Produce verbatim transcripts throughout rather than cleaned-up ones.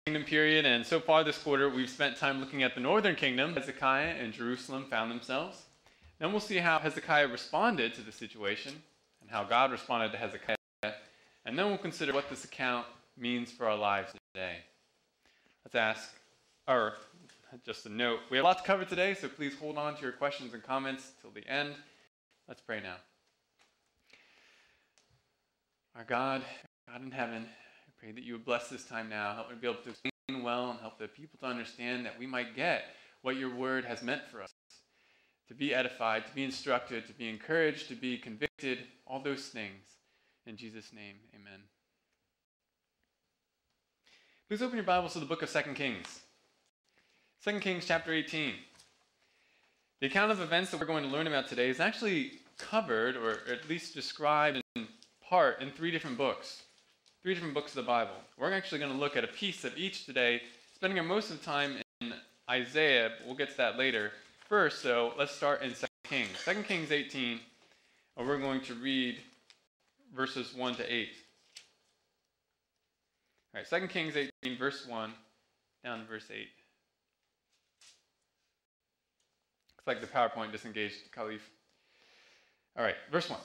Kingdom period, and so far this quarter we've spent time looking at the northern kingdom. Hezekiah and Jerusalem found themselves. Then we'll see how Hezekiah responded to the situation and how God responded to Hezekiah, and then we'll consider what this account means for our lives today. Let's ask, or just a note, we have a lot to cover today, so please hold on to your questions and comments till the end. Let's pray now. Our God, God in heaven, I pray that you would bless this time now. Help me be able to explain well and help the people to understand that we might get what your word has meant for us. To be edified, to be instructed, to be encouraged, to be convicted, all those things. In Jesus' name, amen. Please open your Bibles to the book of Second Kings. Second Kings chapter eighteen. The account of events that we're going to learn about today is actually covered, or at least described in part, in three different books. Three different books of the Bible. We're actually going to look at a piece of each today, spending our most of the time in Isaiah, but we'll get to that later. First, though, let's start in Second Kings. Second Kings eighteen, and we're going to read verses one to eight. All right, Second Kings eighteen, verse one, down to verse eight. Looks like the PowerPoint disengaged, Khalif. All right, verse one.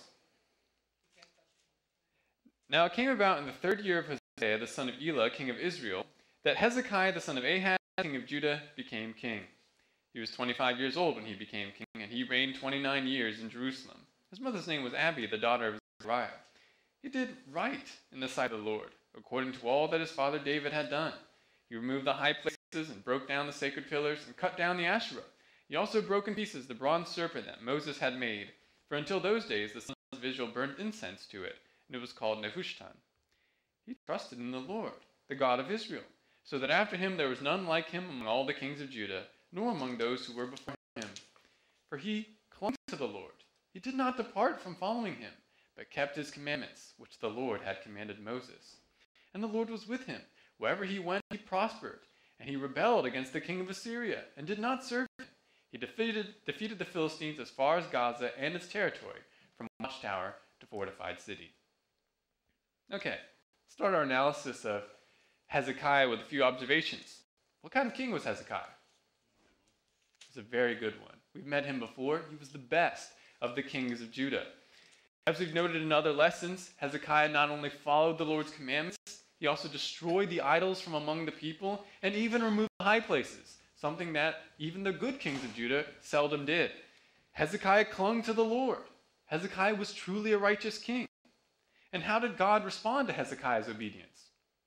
Now it came about in the third year of Hosea, the son of Elah, king of Israel, that Hezekiah, the son of Ahaz, king of Judah, became king. He was twenty-five years old when he became king, and he reigned twenty-nine years in Jerusalem. His mother's name was Abi, the daughter of Zechariah. He did right in the sight of the Lord, according to all that his father David had done. He removed the high places and broke down the sacred pillars and cut down the Asherah. He also broke in pieces the bronze serpent that Moses had made, for until those days the sons of Israel burned incense to it, and it was called Nehushtan. He trusted in the Lord, the God of Israel, so that after him there was none like him among all the kings of Judah, nor among those who were before him. For he clung to the Lord. He did not depart from following him, but kept his commandments, which the Lord had commanded Moses. And the Lord was with him. Wherever he went, he prospered. And he rebelled against the king of Assyria, and did not serve him. He defeated, defeated the Philistines as far as Gaza and its territory, from watchtower to fortified city. Okay, start our analysis of Hezekiah with a few observations. What kind of king was Hezekiah? He was a very good one. We've met him before. He was the best of the kings of Judah. As we've noted in other lessons, Hezekiah not only followed the Lord's commandments, he also destroyed the idols from among the people and even removed the high places, something that even the good kings of Judah seldom did. Hezekiah clung to the Lord. Hezekiah was truly a righteous king. And how did God respond to Hezekiah's obedience?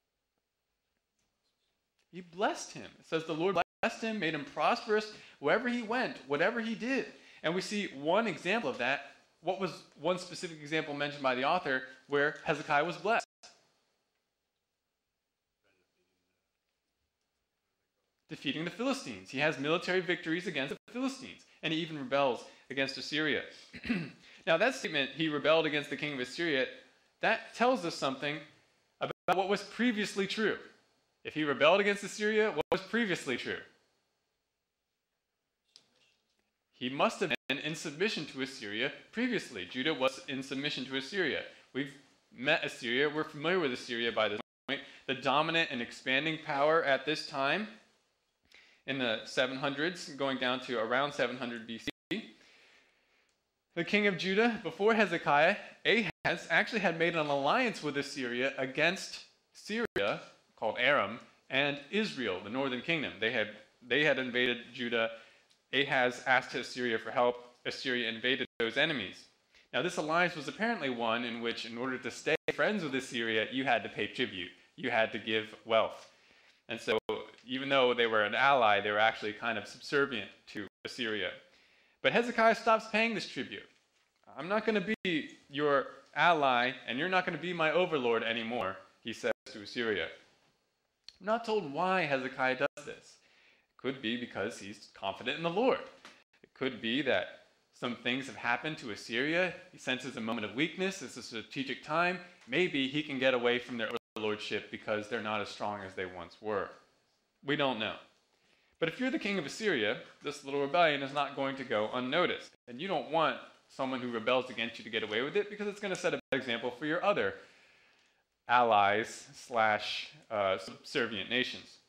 He blessed him. It says the Lord blessed him, made him prosperous wherever he went, whatever he did. And we see one example of that. What was one specific example mentioned by the author where Hezekiah was blessed? Defeating the Philistines. He has military victories against the Philistines, and he even rebels against Assyria. Now that statement, he rebelled against the king of Assyria, that tells us something about what was previously true. If he rebelled against Assyria, what was previously true? He must have been in submission to Assyria previously. Judah was in submission to Assyria. We've met Assyria. We're familiar with Assyria by this point. The dominant and expanding power at this time in the seven hundreds, going down to around seven hundred B C. The king of Judah, before Hezekiah, Ahaz, actually had made an alliance with Assyria against Syria, called Aram, and Israel, the northern kingdom. They had, they had invaded Judah. Ahaz asked Assyria for help. Assyria invaded those enemies. Now, this alliance was apparently one in which, in order to stay friends with Assyria, you had to pay tribute. You had to give wealth. And so, even though they were an ally, they were actually kind of subservient to Assyria. But Hezekiah stops paying this tribute. I'm not going to be your ally, and you're not going to be my overlord anymore, he says to Assyria. I'm not told why Hezekiah does this. It could be because he's confident in the Lord. It could be that some things have happened to Assyria. He senses a moment of weakness. It's a strategic time. Maybe he can get away from their overlordship because they're not as strong as they once were. We don't know. But if you're the king of Assyria, this little rebellion is not going to go unnoticed. And you don't want someone who rebels against you to get away with it, because it's going to set a bad example for your other allies slash uh, subservient nations.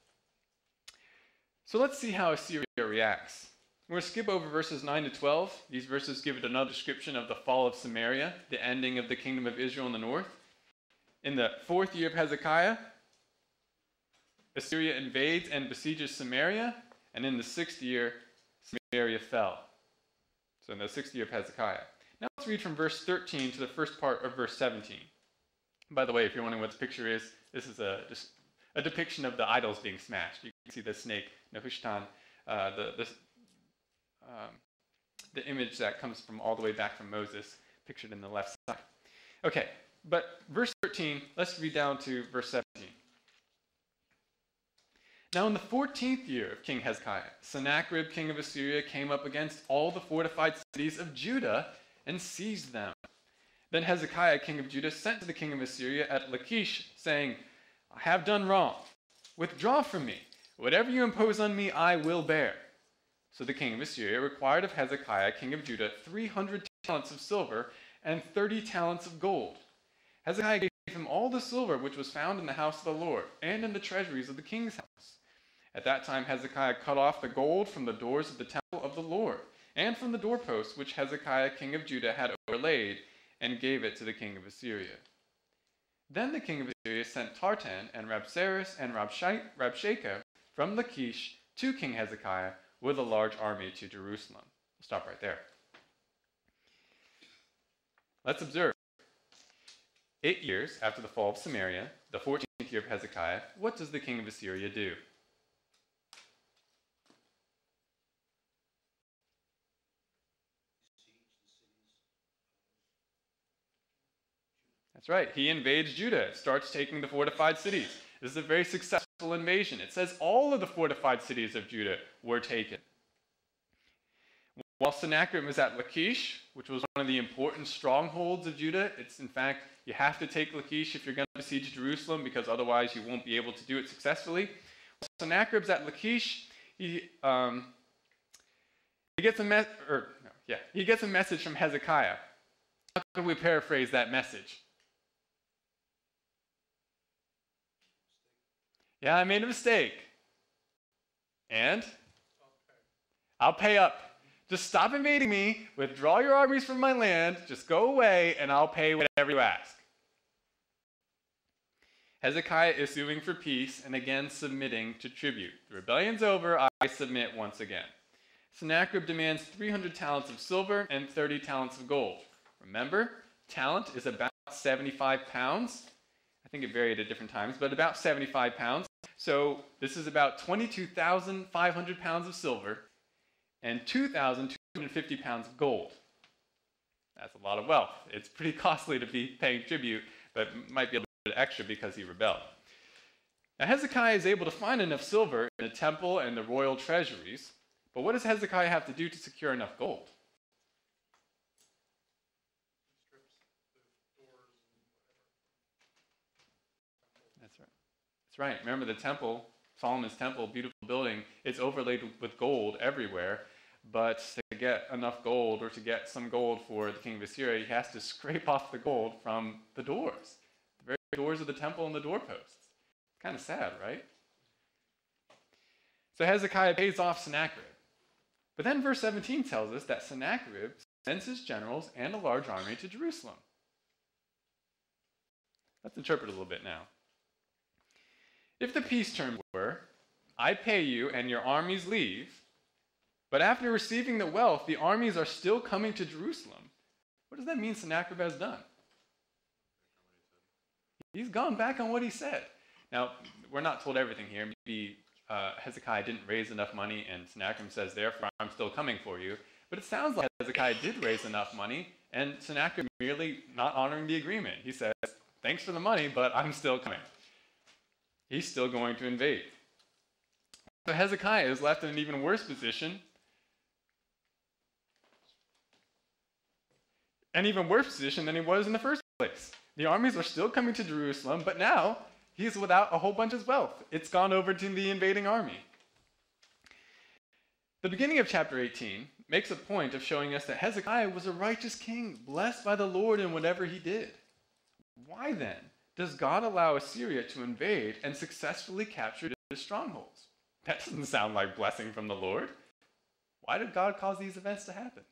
So let's see how Assyria reacts. We're going to skip over verses nine to twelve. These verses give it another description of the fall of Samaria, the ending of the kingdom of Israel in the north. In the fourth year of Hezekiah, Assyria invades and besieges Samaria, and in the sixth year, Samaria fell. So in the sixth year of Hezekiah. Now let's read from verse thirteen to the first part of verse seventeen. By the way, if you're wondering what this picture is, this is a, just a depiction of the idols being smashed. You can see the snake, Nehushtan, uh, the, the, um, the image that comes from all the way back from Moses, pictured in the left side. Okay, but verse thirteen, let's read down to verse seventeen. Now in the fourteenth year of King Hezekiah, Sennacherib, king of Assyria, came up against all the fortified cities of Judah and seized them. Then Hezekiah, king of Judah, sent to the king of Assyria at Lachish, saying, I have done wrong. Withdraw from me. Whatever you impose on me, I will bear. So the king of Assyria required of Hezekiah, king of Judah, three hundred talents of silver and thirty talents of gold. Hezekiah gave him all the silver which was found in the house of the Lord and in the treasuries of the king's house. At that time Hezekiah cut off the gold from the doors of the temple of the Lord and from the doorposts which Hezekiah, king of Judah, had overlaid, and gave it to the king of Assyria. Then the king of Assyria sent Tartan and Rabsaris and Rabshakeh from Lachish to King Hezekiah with a large army to Jerusalem. We'll stop right there. Let's observe. Eight years after the fall of Samaria, the fourteenth year of Hezekiah, what does the king of Assyria do? That's right. He invades Judah, starts taking the fortified cities. This is a very successful invasion. It says all of the fortified cities of Judah were taken. While Sennacherib was at Lachish, which was one of the important strongholds of Judah, it's in fact, you have to take Lachish if you're going to besiege Jerusalem, because otherwise you won't be able to do it successfully. While Sennacherib's at Lachish, he, um, he gets a me- or, no, yeah, he gets a message from Hezekiah. How can we paraphrase that message? Yeah, I made a mistake. And? I'll pay up. Just stop invading me, withdraw your armies from my land, just go away, and I'll pay whatever you ask. Hezekiah is suing for peace and again submitting to tribute. The rebellion's over, I submit once again. Sennacherib demands three hundred talents of silver and thirty talents of gold. Remember, talent is about seventy-five pounds. I think it varied at different times, but about seventy-five pounds. So this is about twenty-two thousand five hundred pounds of silver and two thousand two hundred fifty pounds of gold. That's a lot of wealth. It's pretty costly to be paying tribute, but might be a little bit extra because he rebelled. Now Hezekiah is able to find enough silver in the temple and the royal treasuries, but what does Hezekiah have to do to secure enough gold? That's right. That's right. Remember the temple, Solomon's temple, beautiful building, it's overlaid with gold everywhere, but to get enough gold, or to get some gold for the king of Assyria, he has to scrape off the gold from the doors, the very doors of the temple and the doorposts. It's kind of sad, right? So Hezekiah pays off Sennacherib. But then verse seventeen tells us that Sennacherib sends his generals and a large army to Jerusalem. Let's interpret a little bit now. If the peace terms were, I pay you and your armies leave, but after receiving the wealth, the armies are still coming to Jerusalem, what does that mean Sennacherib has done? He's gone back on what he said. Now, we're not told everything here. Maybe uh, Hezekiah didn't raise enough money, and Sennacherib says, therefore, I'm still coming for you. But it sounds like Hezekiah did raise enough money, and Sennacherib merely not honoring the agreement. He says, thanks for the money, but I'm still coming. He's still going to invade. So Hezekiah is left in an even worse position. An even worse position than he was in the first place. The armies are still coming to Jerusalem, but now he's without a whole bunch of wealth. It's gone over to the invading army. The beginning of chapter eighteen makes a point of showing us that Hezekiah was a righteous king, blessed by the Lord in whatever he did. Why then does God allow Assyria to invade and successfully capture the strongholds? That doesn't sound like blessing from the Lord. Why did God cause these events to happen?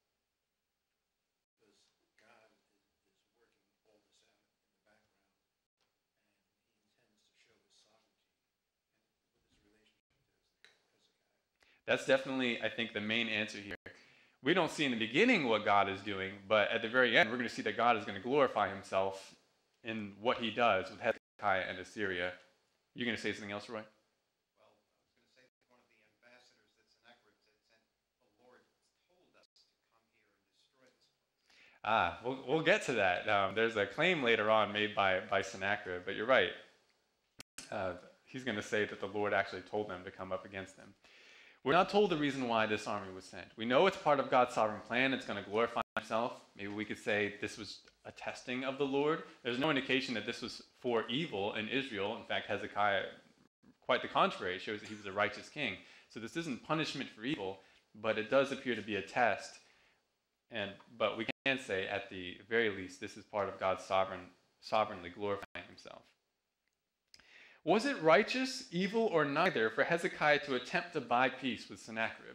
That's definitely, I think, the main answer here. We don't see in the beginning what God is doing, but at the very end, we're going to see that God is going to glorify himself in what he does with Hezekiah and Assyria. You're going to say something else, Roy? Well, I was going to say that one of the ambassadors that Sennacherib had sent, the Lord told us to come here and destroy this place. Ah, we'll, we'll get to that. Um, there's a claim later on made by, by Sennacherib, but you're right. Uh, he's going to say that the Lord actually told them to come up against them. We're not told the reason why this army was sent. We know it's part of God's sovereign plan. It's going to glorify himself. Maybe we could say this was a testing of the Lord. There's no indication that this was for evil in Israel. In fact, Hezekiah, quite the contrary, shows that he was a righteous king. So this isn't punishment for evil, but it does appear to be a test. And but we can say, at the very least, this is part of God's sovereign, sovereignly glorifying himself. Was it righteous, evil, or neither for Hezekiah to attempt to buy peace with Sennacherib?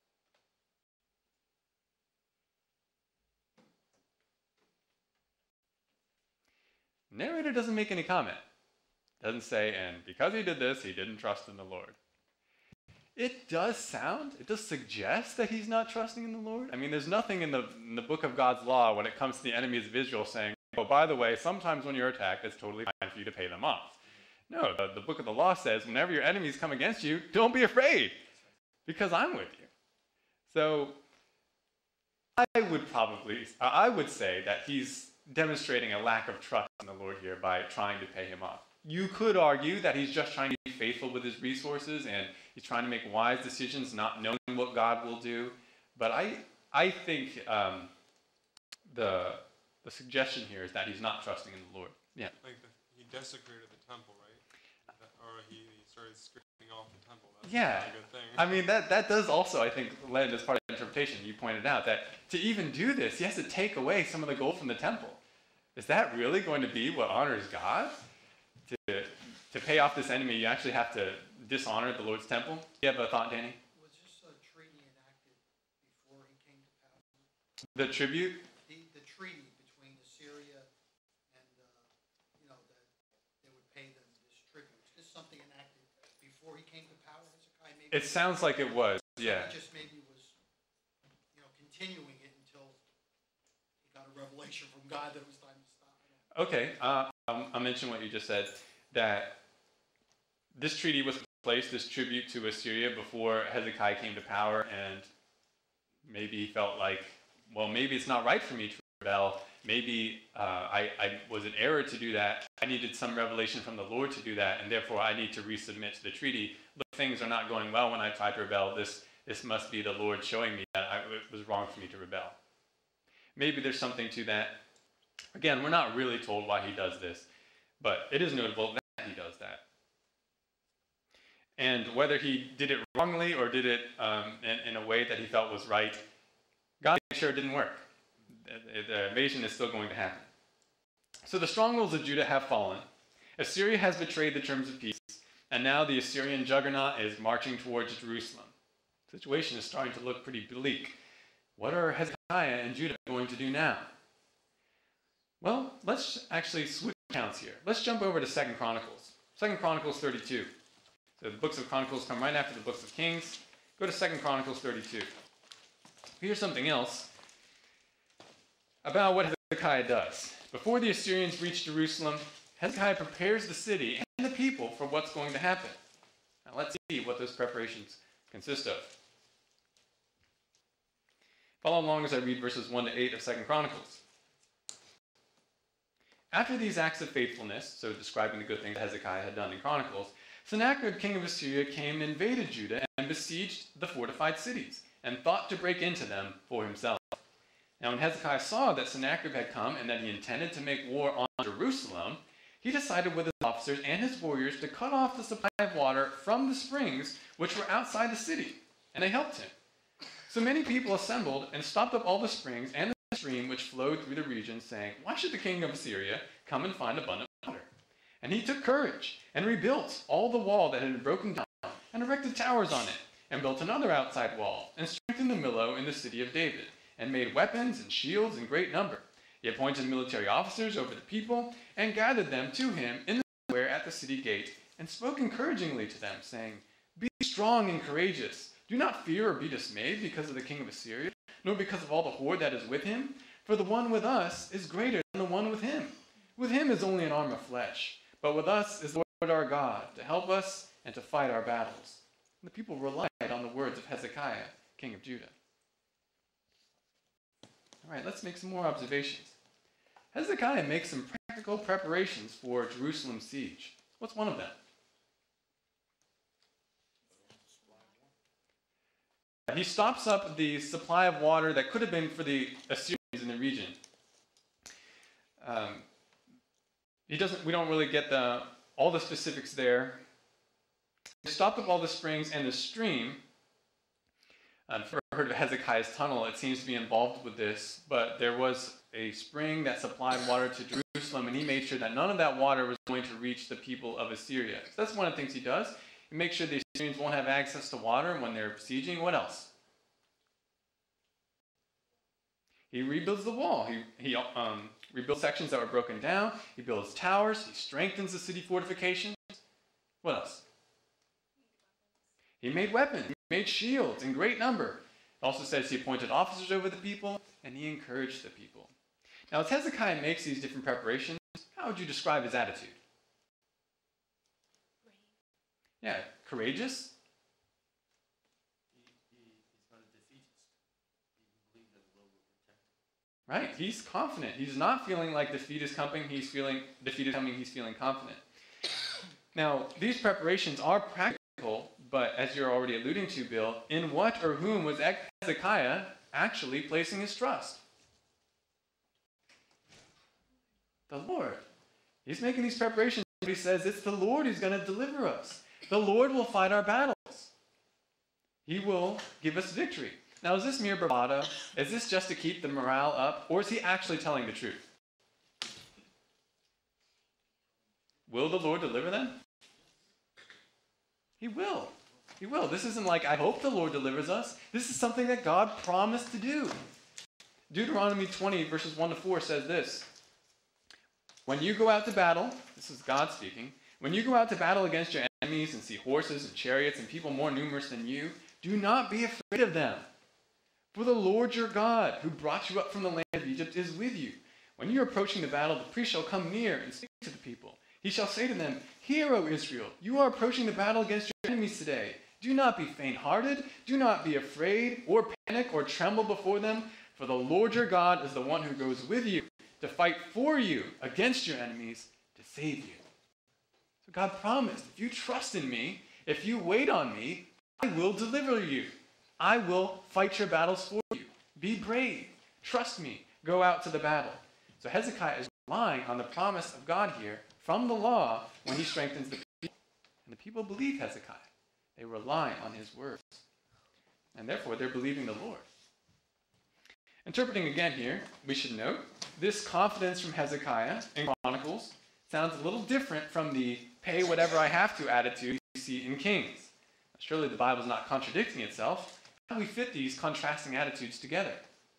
Narrator doesn't make any comment. Doesn't say, and because he did this, he didn't trust in the Lord. It does sound, it does suggest that he's not trusting in the Lord. I mean, there's nothing in the, in the book of God's law when it comes to the enemies of Israel saying, oh, by the way, sometimes when you're attacked, it's totally fine for you to pay them off. No, the, the book of the law says whenever your enemies come against you, don't be afraid, because I'm with you. So I would probably, I would say that he's demonstrating a lack of trust in the Lord here by trying to pay him off. You could argue that he's just trying to be faithful with his resources and he's trying to make wise decisions, not knowing what God will do. But I, I think um, the, the suggestion here is that he's not trusting in the Lord. Yeah. Like the, he desecrated the temple, right? That, or he, he started scraping off the temple. That's yeah. a good thing. I mean, that, that does also, I think, lend as part of the interpretation. You pointed out that to even do this, he has to take away some of the gold from the temple. Is that really going to be what honors God? To, to pay off this enemy, you actually have to dishonor the Lord's temple? Do you have a thought, Danny? Was this a treaty enacted before he came to power? The tribute? The, the treaty between Assyria and, uh, you know, that they would pay them this tribute. Is this something enacted before he came to power, Hezekiah? Maybe It sounds like it was, yeah. He just maybe was, you know, continuing it until he got a revelation from God that it was time to stop. Okay, uh, um, I'll mention what you just said, that this treaty was placed, this tribute to Assyria, before Hezekiah came to power, and maybe he felt like, well, maybe it's not right for me to rebel. Maybe uh, I, I was an error to do that. I needed some revelation from the Lord to do that, and therefore I need to resubmit to the treaty. Look, things are not going well when I tried to rebel. This, this must be the Lord showing me that I, it was wrong for me to rebel. Maybe there's something to that. Again, we're not really told why he does this, but it is notable that he does that. And whether he did it wrongly or did it um, in, in a way that he felt was right, God made sure it didn't work. The, the invasion is still going to happen. So the strongholds of Judah have fallen. Assyria has betrayed the terms of peace, and now the Assyrian juggernaut is marching towards Jerusalem. The situation is starting to look pretty bleak. What are Hezekiah and Judah going to do now? Well, let's actually switch accounts here. Let's jump over to Second Chronicles. Second Chronicles thirty-two. So the books of Chronicles come right after the books of Kings. Go to Second Chronicles thirty-two. Here's something else about what Hezekiah does. Before the Assyrians reach Jerusalem, Hezekiah prepares the city and the people for what's going to happen. Now let's see what those preparations consist of. Follow along as I read verses one to eight of Second Chronicles. After these acts of faithfulness, so describing the good things that Hezekiah had done in Chronicles, Sennacherib, king of Assyria, came and invaded Judah and besieged the fortified cities, and thought to break into them for himself. Now when Hezekiah saw that Sennacherib had come and that he intended to make war on Jerusalem, he decided with his officers and his warriors to cut off the supply of water from the springs which were outside the city, and they helped him. So many people assembled and stopped up all the springs and the stream which flowed through the region, saying, "Why should the king of Assyria come and find abundant water?" And he took courage and rebuilt all the wall that had been broken down and erected towers on it, and built another outside wall, and strengthened the Millo in the city of David, and made weapons and shields in great number. He appointed military officers over the people, and gathered them to him in the square at the city gate, and spoke encouragingly to them, saying, Be strong and courageous. Do not fear or be dismayed because of the king of Assyria, nor because of all the horde that is with him, for the one with us is greater than the one with him. With him is only an arm of flesh, but with us is the Lord our God, to help us and to fight our battles. And the people relied on the words of Hezekiah, king of Judah. All right, let's make some more observations. Hezekiah makes some practical preparations for Jerusalem's siege. What's one of them? He stops up the supply of water that could have been for the Assyrians in the region. Um, he doesn't. We don't really get the all the specifics there. He stopped up all the springs and the stream. I've never heard of Hezekiah's tunnel. It seems to be involved with this, but there was a spring that supplied water to Jerusalem, and he made sure that none of that water was going to reach the people of Assyria. So that's one of the things he does. He makes sure the Assyrians won't have access to water when they're besieging. What else? He rebuilds the wall. He, he um, rebuilds sections that were broken down. He builds towers. He strengthens the city fortifications. What else? He made weapons. He made shields in great number. It also says he appointed officers over the people, and he encouraged the people. Now, as Hezekiah makes these different preparations, how would you describe his attitude? Yeah, courageous. He, he, he's not a defeatist. He believes that the Lord will protect him. Right, he's confident. He's not feeling like defeat is coming. He's feeling defeat is coming. He's feeling confident. Now, these preparations are practical, but as you're already alluding to, Bill, in what or whom was Hezekiah actually placing his trust? The Lord. He's making these preparations. He says it's the Lord who's going to deliver us. The Lord will fight our battles. He will give us victory. Now, is this mere bravado? Is this just to keep the morale up? Or is he actually telling the truth? Will the Lord deliver them? He will. He will. This isn't like, I hope the Lord delivers us. This is something that God promised to do. Deuteronomy twenty, verses one to four says this. When you go out to battle, this is God speaking, when you go out to battle against your enemies and see horses and chariots and people more numerous than you, do not be afraid of them. For the Lord your God, who brought you up from the land of Egypt, is with you. When you are approaching the battle, the priest shall come near and speak to the people. He shall say to them, Hear, O Israel, you are approaching the battle against your enemies today. Do not be faint-hearted. Do not be afraid or panic or tremble before them. For the Lord your God is the one who goes with you to fight for you against your enemies to save you. So God promised, if you trust in me, if you wait on me, I will deliver you. I will fight your battles for you. Be brave. Trust me. Go out to the battle. So Hezekiah is relying on the promise of God here from the law when he strengthens the people. And the people believe Hezekiah. They rely on his words. And therefore, they're believing the Lord. Interpreting again here, we should note, this confidence from Hezekiah in Chronicles sounds a little different from the pay whatever I have to attitude you see in Kings. Surely the Bible is not contradicting itself. How do we fit these contrasting attitudes together?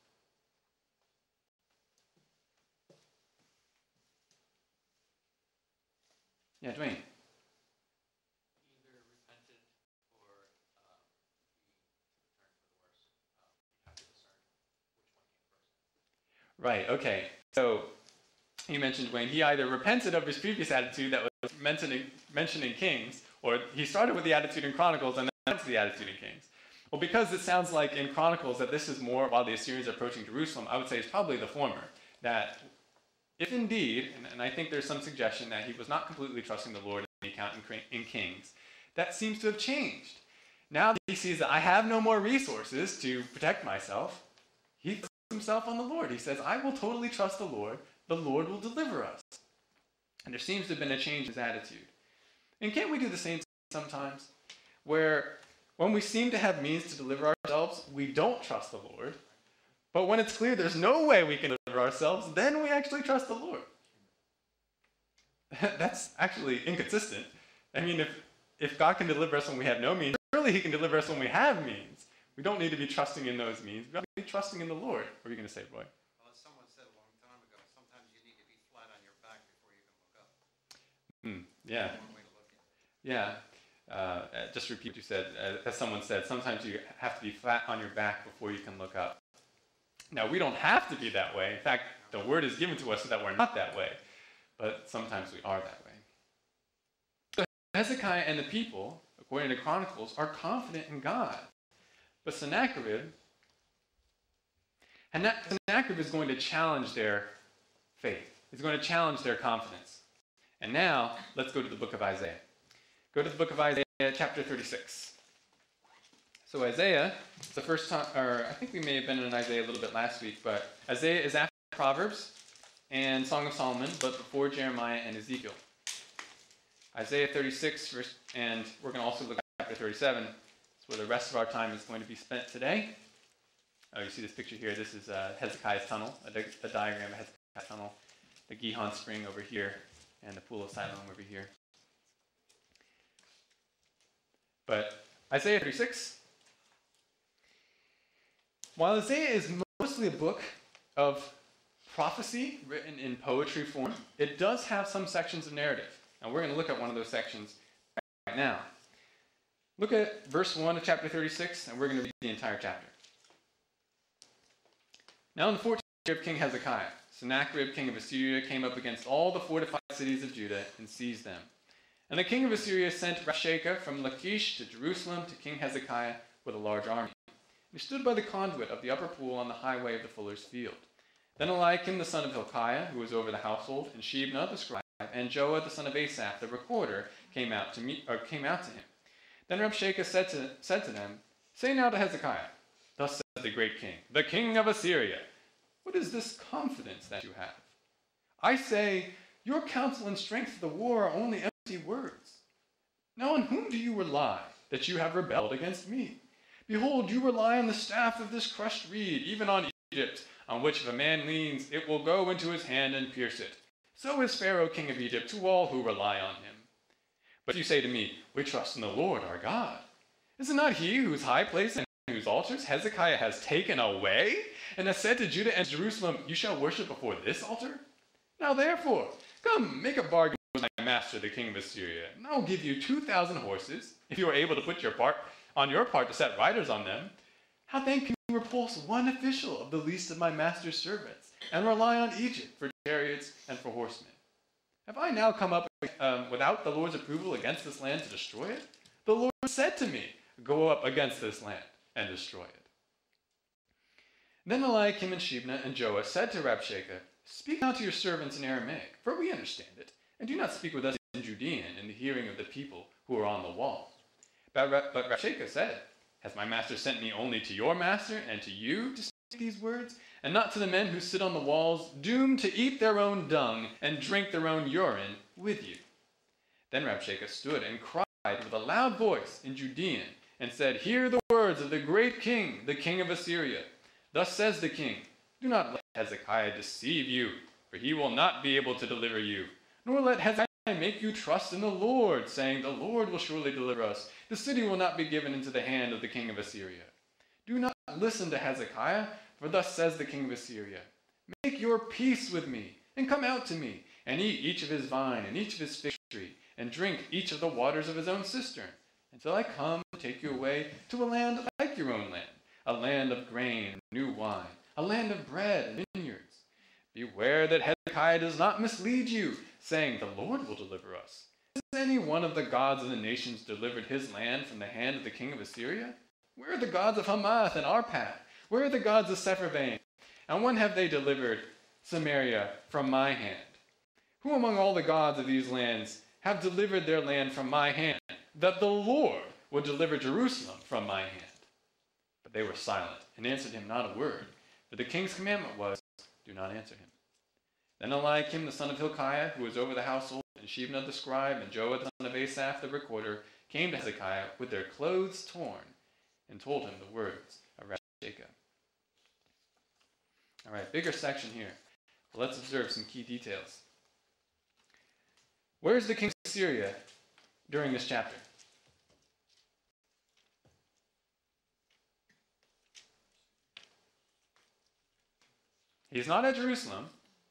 Yeah, Dwayne. Either repented or um, he turned for the worse. Um, you have to discern which one came first. Right, okay. So you mentioned, Dwayne, he either repented of his previous attitude that was mentioned in, mentioned in Kings, or he started with the attitude in Chronicles and then went to the attitude in Kings. Well, because it sounds like in Chronicles that this is more while the Assyrians are approaching Jerusalem, I would say it's probably the former. That if indeed, and, and I think there's some suggestion that he was not completely trusting the Lord in the account in, in Kings, that seems to have changed. Now that he sees that I have no more resources to protect myself, he puts himself on the Lord. He says, I will totally trust the Lord. The Lord will deliver us. And there seems to have been a change in his attitude. And can't we do the same sometimes? Where when we seem to have means to deliver ourselves, we don't trust the Lord. But when it's clear there's no way we can deliver ourselves, then we actually trust the Lord. That's actually inconsistent. I mean, if if God can deliver us when we have no means, surely he can deliver us when we have means. We don't need to be trusting in those means. We have to be trusting in the Lord. What are you going to say, Roy? Well, as someone said a long time ago, sometimes you need to be flat on your back before you can look up. Hmm, yeah. One way to look at it. Yeah. Uh, just repeat what you said. Uh, as someone said, sometimes you have to be flat on your back before you can look up. Now, we don't have to be that way. In fact, the word is given to us so that we're not that way. But sometimes we are that way. So Hezekiah and the people, according to Chronicles, are confident in God. But Sennacherib, Sennacherib is going to challenge their faith. He's going to challenge their confidence. And now, let's go to the book of Isaiah. Go to the book of Isaiah, chapter thirty-six. So Isaiah, it's the first time, or I think we may have been in Isaiah a little bit last week, but Isaiah is after Proverbs and Song of Solomon, but before Jeremiah and Ezekiel. Isaiah thirty-six, verse, and we're going to also look at chapter thirty-seven. That's where the rest of our time is going to be spent today. Oh, you see this picture here. This is uh, Hezekiah's tunnel, a, di- a diagram of Hezekiah's tunnel. The Gihon spring over here, and the pool of Siloam over here. But Isaiah thirty-six, while Isaiah is mostly a book of prophecy written in poetry form, it does have some sections of narrative. And we're going to look at one of those sections right now. Look at verse one of chapter thirty-six, and we're going to read the entire chapter. Now in the fourteenth year of King Hezekiah, Sennacherib, king of Assyria, came up against all the fortified cities of Judah and seized them. And the king of Assyria sent Rabshakeh from Lachish to Jerusalem to King Hezekiah with a large army. He stood by the conduit of the upper pool on the highway of the fuller's field. Then Eliakim the son of Hilkiah, who was over the household, and Shebna the scribe, and Joah the son of Asaph the recorder came out to meet, or came out to him. Then Rabshakeh said to, said to them, "Say now to Hezekiah, thus says the great king, the king of Assyria, what is this confidence that you have? I say, your counsel and strength for the war are only empty words. Now on whom do you rely, that you have rebelled against me? Behold, you rely on the staff of this crushed reed, even on Egypt, on which if a man leans, it will go into his hand and pierce it. So is Pharaoh king of Egypt to all who rely on him. But you say to me, we trust in the Lord our God. Is it not he whose high place and whose altars Hezekiah has taken away, and has said to Judah and Jerusalem, you shall worship before this altar? Now therefore, come, make a bargain with my master, the king of Assyria, and I will give you two thousand horses, if you are able to put your part on your part to set riders on them. How then can you repulse one official of the least of my master's servants, and rely on Egypt for chariots and for horsemen? Have I now come up um, without the Lord's approval against this land to destroy it? The Lord said to me, go up against this land and destroy it. Then Eliakim and Shebna and Joah said to Rabshakeh, speak now to your servants in Aramaic, for we understand it, and do not speak with us in Judean in the hearing of the people who are on the wall. But, but Rabshakeh said, has my master sent me only to your master and to you to speak these words, and not to the men who sit on the walls, doomed to eat their own dung and drink their own urine with you? Then Rabshakeh stood and cried with a loud voice in Judean, and said, hear the words of the great king, the king of Assyria. Thus says the king, do not let Hezekiah deceive you, for he will not be able to deliver you. Nor let Hezekiah make you trust in the Lord, saying, the Lord will surely deliver us. The city will not be given into the hand of the king of Assyria. Do not listen to Hezekiah, for thus says the king of Assyria, make your peace with me, and come out to me, and eat each of his vine and each of his fig tree, and drink each of the waters of his own cistern, until I come to take you away to a land like your own land, a land of grain and new wine, a land of bread and vineyards. Beware that Hezekiah does not mislead you, saying, the Lord will deliver us. Has any one of the gods of the nations delivered his land from the hand of the king of Assyria? Where are the gods of Hamath and Arpad? Where are the gods of Sepharvaim? And when have they delivered Samaria from my hand? Who among all the gods of these lands have delivered their land from my hand, that the Lord would deliver Jerusalem from my hand? But they were silent, and answered him not a word. For the king's commandment was, do not answer him. Then Eliakim the son of Hilkiah, who was over the household, and Shebna the scribe, and Joah the son of Asaph the recorder, came to Hezekiah with their clothes torn, and told him the words of Rabshakeh. All right, bigger section here. But let's observe some key details. Where is the king of Syria during this chapter? He's not at Jerusalem.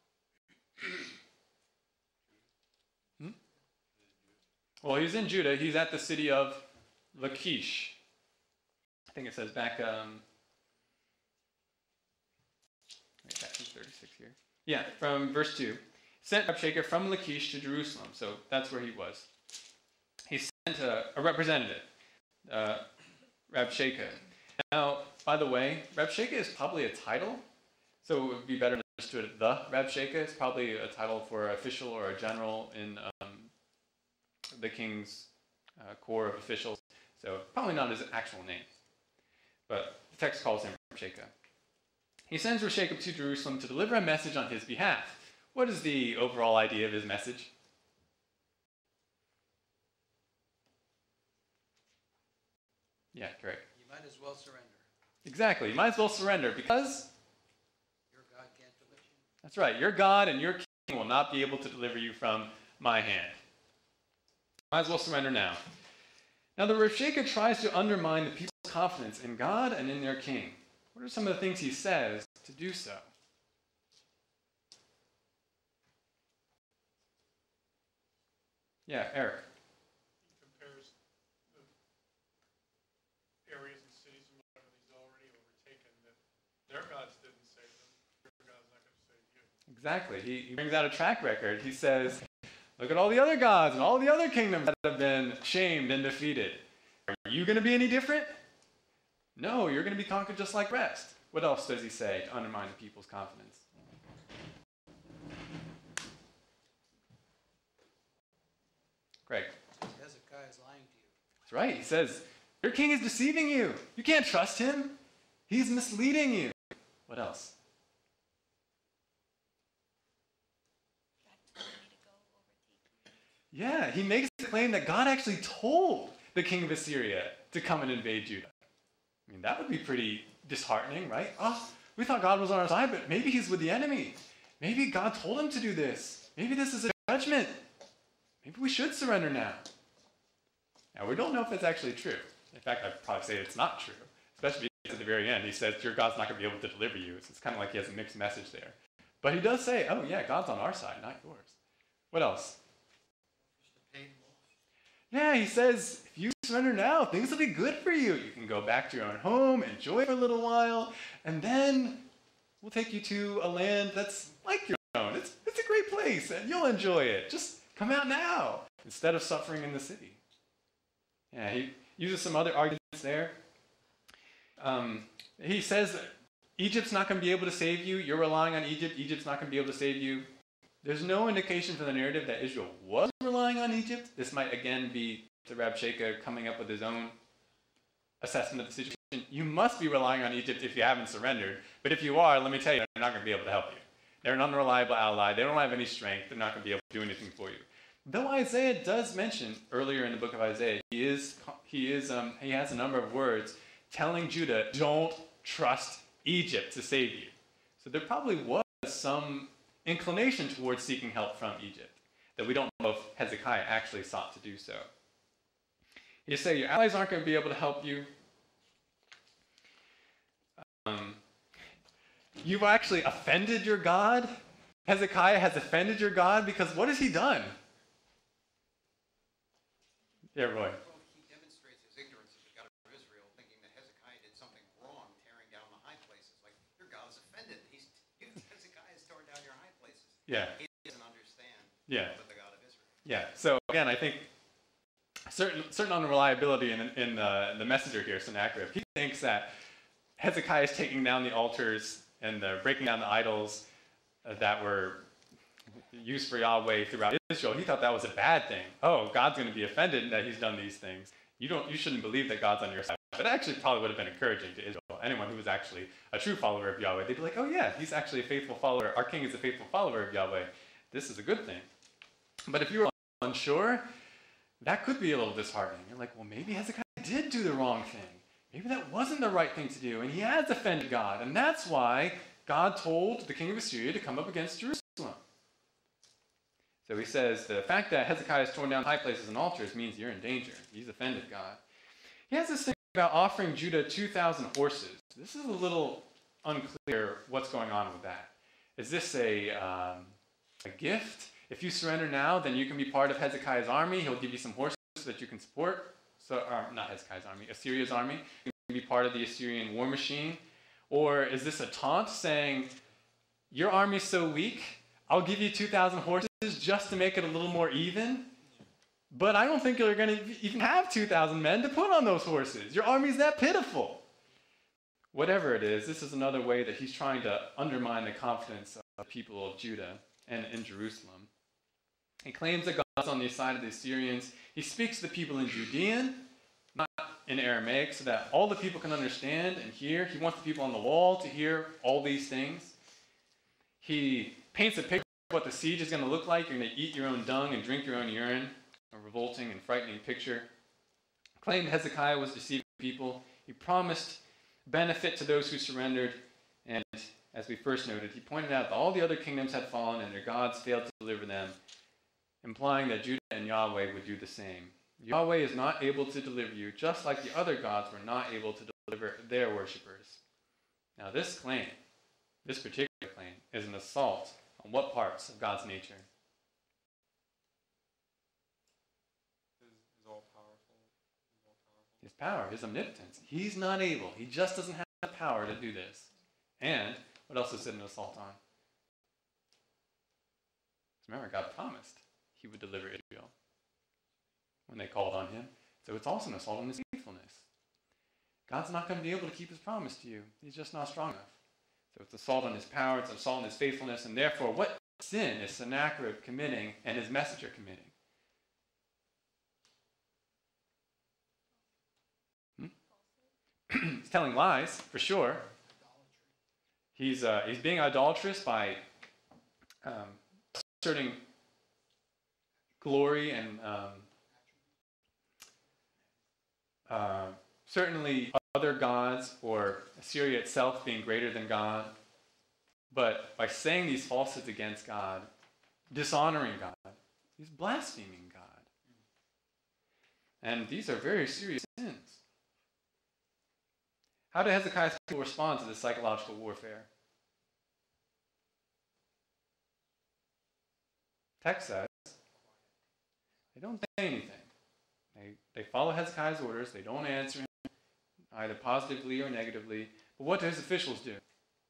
Hmm? Well, he's in Judah. He's at the city of Lachish. I think it says back, um, wait, back to thirty-six here. Yeah, from verse two. Sent Rabshakeh from Lachish to Jerusalem. So that's where he was. He sent a, a representative, uh, Rabshakeh. Now, by the way, Rabshakeh is probably a title. So it would be better understood. The Rabshakeh is probably a title for an official or a general in um, the king's uh, corps of officials. So probably not his actual name. But the text calls him Rabshakeh. He sends Rabshakeh to Jerusalem to deliver a message on his behalf. What is the overall idea of his message? Yeah, correct. You might as well surrender. Exactly. You might as well surrender because Your God can't deliver you. that's right. Your God and your king will not be able to deliver you from my hand. Might as well surrender now. Now, the Rabshakeh tries to undermine the people's confidence in God and in their king. What are some of the things he says to do so? Yeah, Eric. He compares the areas and cities and whatever he's already overtaken that their gods didn't save them. Your God's not going to save you. Exactly. He, he brings out a track record. He says, look at all the other gods and all the other kingdoms that have been shamed and defeated. Are you going to be any different? No, you're going to be conquered just like the rest. What else does he say to undermine the people's confidence? Greg. Hezekiah is lying to you. That's right. He says, your king is deceiving you. You can't trust him. He's misleading you. What else? Yeah, he makes the claim that God actually told the king of Assyria to come and invade Judah. I mean, that would be pretty disheartening, right? Oh, we thought God was on our side, but maybe he's with the enemy. Maybe God told him to do this. Maybe this is a judgment. Maybe we should surrender now. Now, we don't know if it's actually true. In fact, I'd probably say it's not true, especially because at the very end he says, your God's not going to be able to deliver you. So it's kind of like he has a mixed message there. But he does say, oh, yeah, God's on our side, not yours. What else? Yeah, he says, if you surrender now, things will be good for you. You can go back to your own home, enjoy for a little while, and then we'll take you to a land that's like your own. It's, it's a great place, and you'll enjoy it. Just come out now, instead of suffering in the city. Yeah, he uses some other arguments there. Um, he says, Egypt's not going to be able to save you. You're relying on Egypt. Egypt's not going to be able to save you. There's no indication from the narrative that Israel was relying on Egypt. This might again be the Rabshakeh coming up with his own assessment of the situation. You must be relying on Egypt if you haven't surrendered. But if you are, let me tell you, they're not going to be able to help you. They're an unreliable ally. They don't have any strength. They're not going to be able to do anything for you. Though Isaiah does mention earlier in the book of Isaiah, he is he is um, he has a number of words telling Judah, don't trust Egypt to save you. So there probably was some inclination towards seeking help from Egypt, that we don't know if Hezekiah actually sought to do so. You say your allies aren't going to be able to help you. Um, you've actually offended your God. Hezekiah has offended your God because what has he done? Yeah, Roy. Well, he demonstrates his ignorance of the God of Israel, thinking that Hezekiah did something wrong, tearing down the high places. Like, your God is offended. He's, Hezekiah has torn down your high places. Yeah. He doesn't understand Yeah. but the God of Israel. Yeah. So again, I think certain certain unreliability in in uh, the messenger here, Sennacherib. He thinks that Hezekiah is taking down the altars and uh, breaking down the idols uh, that were used for Yahweh throughout Israel. He thought that was a bad thing. Oh, God's going to be offended that he's done these things. You don't. You shouldn't believe that God's on your side. But it actually probably would have been encouraging to Israel. Anyone who was actually a true follower of Yahweh, they'd be like, oh yeah, he's actually a faithful follower. Our king is a faithful follower of Yahweh. This is a good thing. But if you were unsure, that could be a little disheartening. You're like, well, maybe Hezekiah did do the wrong thing. Maybe that wasn't the right thing to do, and he has offended God. And that's why God told the king of Assyria to come up against Jerusalem. So he says, the fact that Hezekiah has torn down high places and altars means you're in danger. He's offended God. He has this thing about offering Judah two thousand horses. This is a little unclear what's going on with that. Is this a, um, a gift? If you surrender now, then you can be part of Hezekiah's army. He'll give you some horses so that you can support, so, or not Hezekiah's army, Assyria's army. You can be part of the Assyrian war machine. Or is this a taunt saying, your army's so weak, I'll give you two thousand horses just to make it a little more even? But I don't think you're going to even have two thousand men to put on those horses. Your army's that pitiful. Whatever it is, this is another way that he's trying to undermine the confidence of the people of Judah and in Jerusalem. He claims that God's on the side of the Assyrians. He speaks to the people in Judean, not in Aramaic, so that all the people can understand and hear. He wants the people on the wall to hear all these things. He paints a picture of what the siege is going to look like. You're going to eat your own dung and drink your own urine. A revolting and frightening picture. Claimed Hezekiah was deceiving people. He promised benefit to those who surrendered. And as we first noted, he pointed out that all the other kingdoms had fallen and their gods failed to deliver them, implying that Judah and Yahweh would do the same. Yahweh is not able to deliver you, just like the other gods were not able to deliver their worshippers. Now this claim, this particular claim, is an assault on what parts of God's nature? He's all powerful. He's all powerful. His power, his omnipotence. He's not able. He just doesn't have the power to do this. And what else is it an assault on? Remember, God promised he would deliver Israel when they called on him. So it's also an assault on his faithfulness. God's not going to be able to keep his promise to you. He's just not strong enough. So it's assault on his power, it's assault on his faithfulness, and therefore what sin is Sennacherib committing and his messenger committing? Hmm? He's telling lies, for sure. He's, uh, he's being idolatrous by um, asserting glory and um, uh, certainly other gods or Assyria itself being greater than God. But by saying these falsehoods against God, dishonoring God, he's blaspheming God. And these are very serious sins. How did Hezekiah's people respond to this psychological warfare? Text says they don't say anything. They, they follow Hezekiah's orders. They don't answer him, either positively or negatively. But what do his officials do?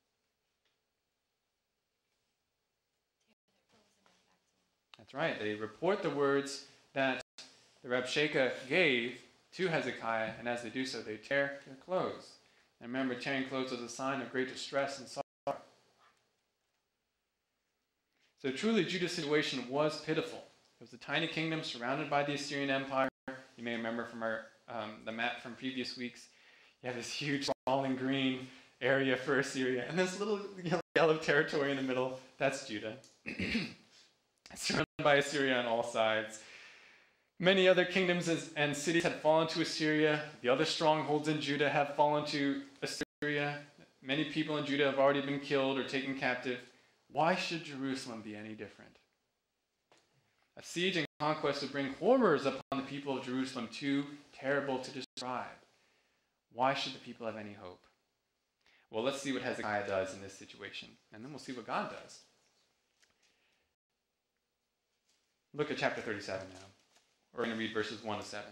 That's right. They report the words that the Rabshakeh gave to Hezekiah, and as they do so, they tear their clothes. And remember, tearing clothes was a sign of great distress and sorrow. So truly, Judah's situation was pitiful. It was a tiny kingdom surrounded by the Assyrian Empire. You may remember from our um, the map from previous weeks. You have this huge sprawling green area for Assyria, and this little yellow, yellow territory in the middle, that's Judah. Surrounded by Assyria on all sides. Many other kingdoms and cities had fallen to Assyria. The other strongholds in Judah have fallen to Assyria. Many people in Judah have already been killed or taken captive. Why should Jerusalem be any different? A siege and conquest would bring horrors upon the people of Jerusalem, too terrible to describe. Why should the people have any hope? Well, let's see what Hezekiah does in this situation, and then we'll see what God does. Look at chapter thirty-seven now. We're going to read verses one to seven.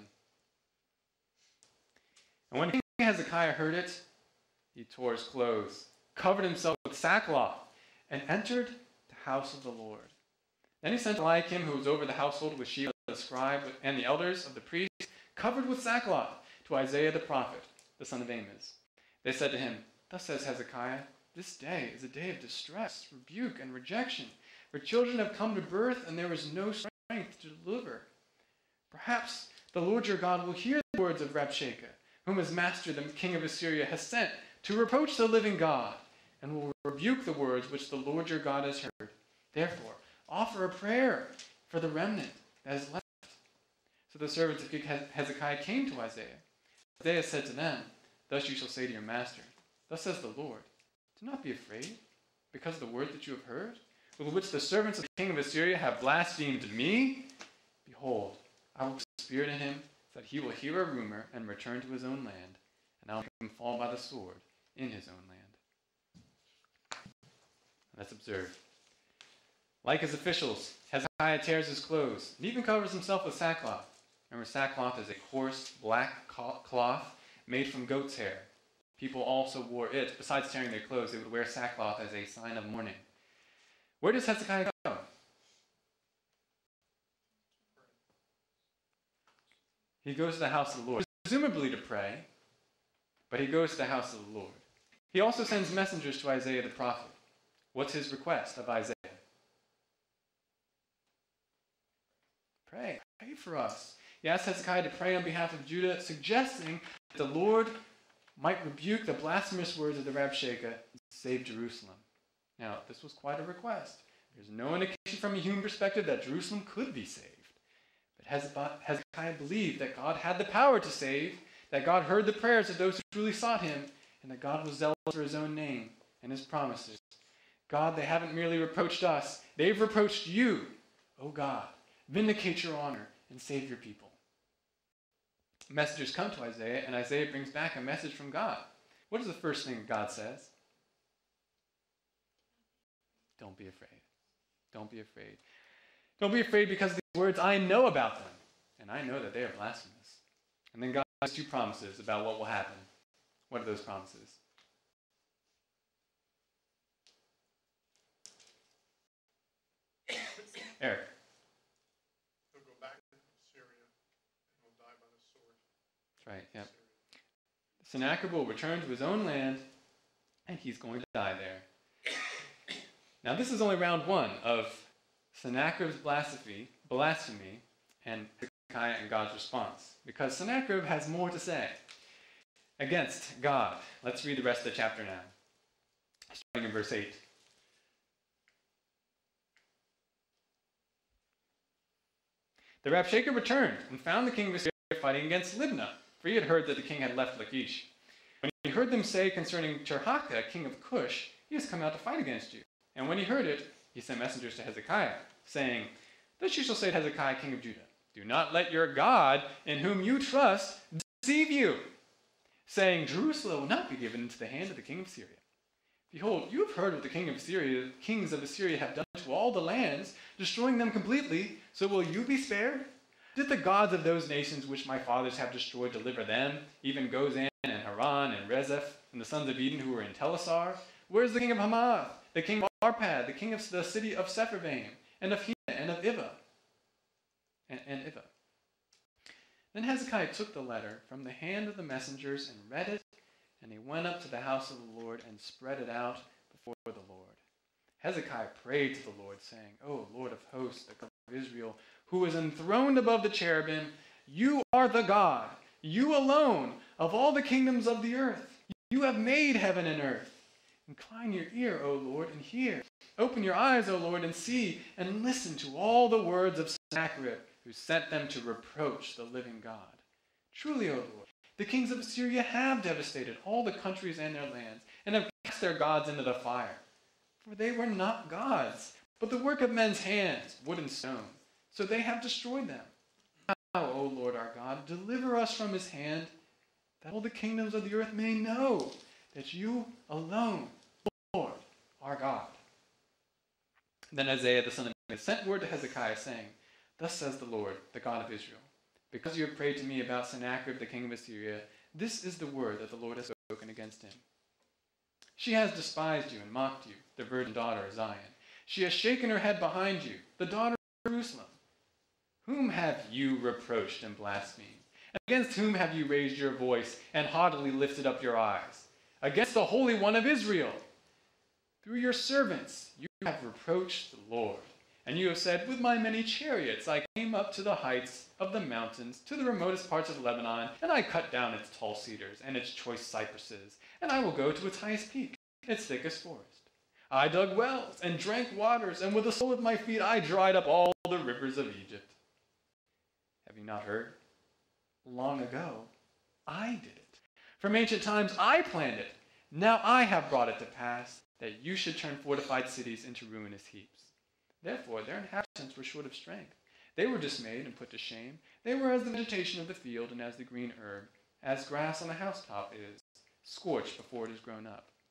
And when King Hezekiah heard it, he tore his clothes, covered himself with sackcloth, and entered the house of the Lord. Then he sent Eliakim, who was over the household with Sheba the scribe and the elders of the priests, covered with sackcloth, to Isaiah the prophet, the son of Amos. They said to him, "Thus says Hezekiah, this day is a day of distress, rebuke, and rejection, for children have come to birth, and there is no strength to deliver. Perhaps the Lord your God will hear the words of Rabshakeh, whom his master, the king of Assyria, has sent to reproach the living God, and will rebuke the words which the Lord your God has heard. Therefore, offer a prayer for the remnant that is left." So the servants of Hezekiah came to Isaiah. Isaiah said to them, "Thus you shall say to your master, thus says the Lord, do not be afraid, because of the word that you have heard, with which the servants of the king of Assyria have blasphemed me. Behold, I will put a spirit in him, so that he will hear a rumor and return to his own land, and I will make him fall by the sword in his own land." Let's observe. Like his officials, Hezekiah tears his clothes and even covers himself with sackcloth. Remember, sackcloth is a coarse black cloth made from goat's hair. People also wore it. Besides tearing their clothes, they would wear sackcloth as a sign of mourning. Where does Hezekiah go? He goes to the house of the Lord, presumably to pray, but he goes to the house of the Lord. He also sends messengers to Isaiah the prophet. What's his request of Isaiah? Pray. Pray for us. He asks Hezekiah to pray on behalf of Judah, suggesting that the Lord might rebuke the blasphemous words of the Rabshakeh and save Jerusalem. Now, this was quite a request. There's no indication from a human perspective that Jerusalem could be saved. But Hezekiah believed that God had the power to save, that God heard the prayers of those who truly sought him, and that God was zealous for his own name and his promises. God, they haven't merely reproached us, they've reproached you. Oh God, vindicate your honor and save your people. Messengers come to Isaiah, and Isaiah brings back a message from God. What is the first thing God says? Don't be afraid. Don't be afraid. Don't be afraid because of these words, I know about them, and I know that they are blasphemous. And then God has two promises about what will happen. What are those promises? Eric. He'll go back to Syria, and he'll die by the sword. That's right, yep. Sennacherib will return to his own land, and he's going to die there. Now, this is only round one of Sennacherib's blasphemy, blasphemy and Hezekiah and God's response, because Sennacherib has more to say against God. Let's read the rest of the chapter now, starting in verse eight. The Rabshakeh returned and found the king of Assyria fighting against Libnah, for he had heard that the king had left Lachish. When he heard them say concerning Tirhakah, king of Cush, he has come out to fight against you. And when he heard it, he sent messengers to Hezekiah, saying, Thus you shall say to Hezekiah, king of Judah, Do not let your God, in whom you trust, deceive you, saying, Jerusalem will not be given into the hand of the king of Syria. Behold, you have heard what the king of Syria, kings of Assyria have done to all the lands, destroying them completely, so will you be spared? Did the gods of those nations which my fathers have destroyed deliver them, even Gozan and Haran and Rezeph, and the sons of Eden who were in Telassar? Where is the king of Hamath, the king of Arpad, the king of the city of Sepharvaim, and of Hena, and of Ivah? And, and Ivah. Then Hezekiah took the letter from the hand of the messengers and read it, and he went up to the house of the Lord and spread it out before the Lord. Hezekiah prayed to the Lord, saying, O Lord of hosts, the God of Israel, who is enthroned above the cherubim, you are the God, you alone, of all the kingdoms of the earth. You have made heaven and earth. Incline your ear, O Lord, and hear. Open your eyes, O Lord, and see, and listen to all the words of Sennacherib, who sent them to reproach the living God. Truly, O Lord, the kings of Assyria have devastated all the countries and their lands, and have cast their gods into the fire. For they were not gods, but the work of men's hands, wood and stone. So they have destroyed them. Now, O Lord our God, deliver us from his hand, that all the kingdoms of the earth may know that you alone, Lord, are God. Then Isaiah the son of Amos sent word to Hezekiah, saying, Thus says the Lord, the God of Israel, because you have prayed to me about Sennacherib the king of Assyria, this is the word that the Lord has spoken against him. She has despised you and mocked you, the virgin daughter of Zion. She has shaken her head behind you, the daughter of Jerusalem. Whom have you reproached and blasphemed? Against whom have you raised your voice and haughtily lifted up your eyes? Against the Holy One of Israel. Through your servants you have reproached the Lord. And you have said, With my many chariots I came up to the heights of the mountains, to the remotest parts of Lebanon, and I cut down its tall cedars and its choice cypresses, and I will go to its highest peak, its thickest forest. I dug wells and drank waters, and with the sole of my feet I dried up all the rivers of Egypt. Have you not heard? Long ago, I did it. From ancient times I planned it. Now I have brought it to pass, that you should turn fortified cities into ruinous heaps. Therefore their inhabitants were short of strength. They were dismayed and put to shame. They were as the vegetation of the field and as the green herb, as grass on the housetop is, scorched before it is grown up.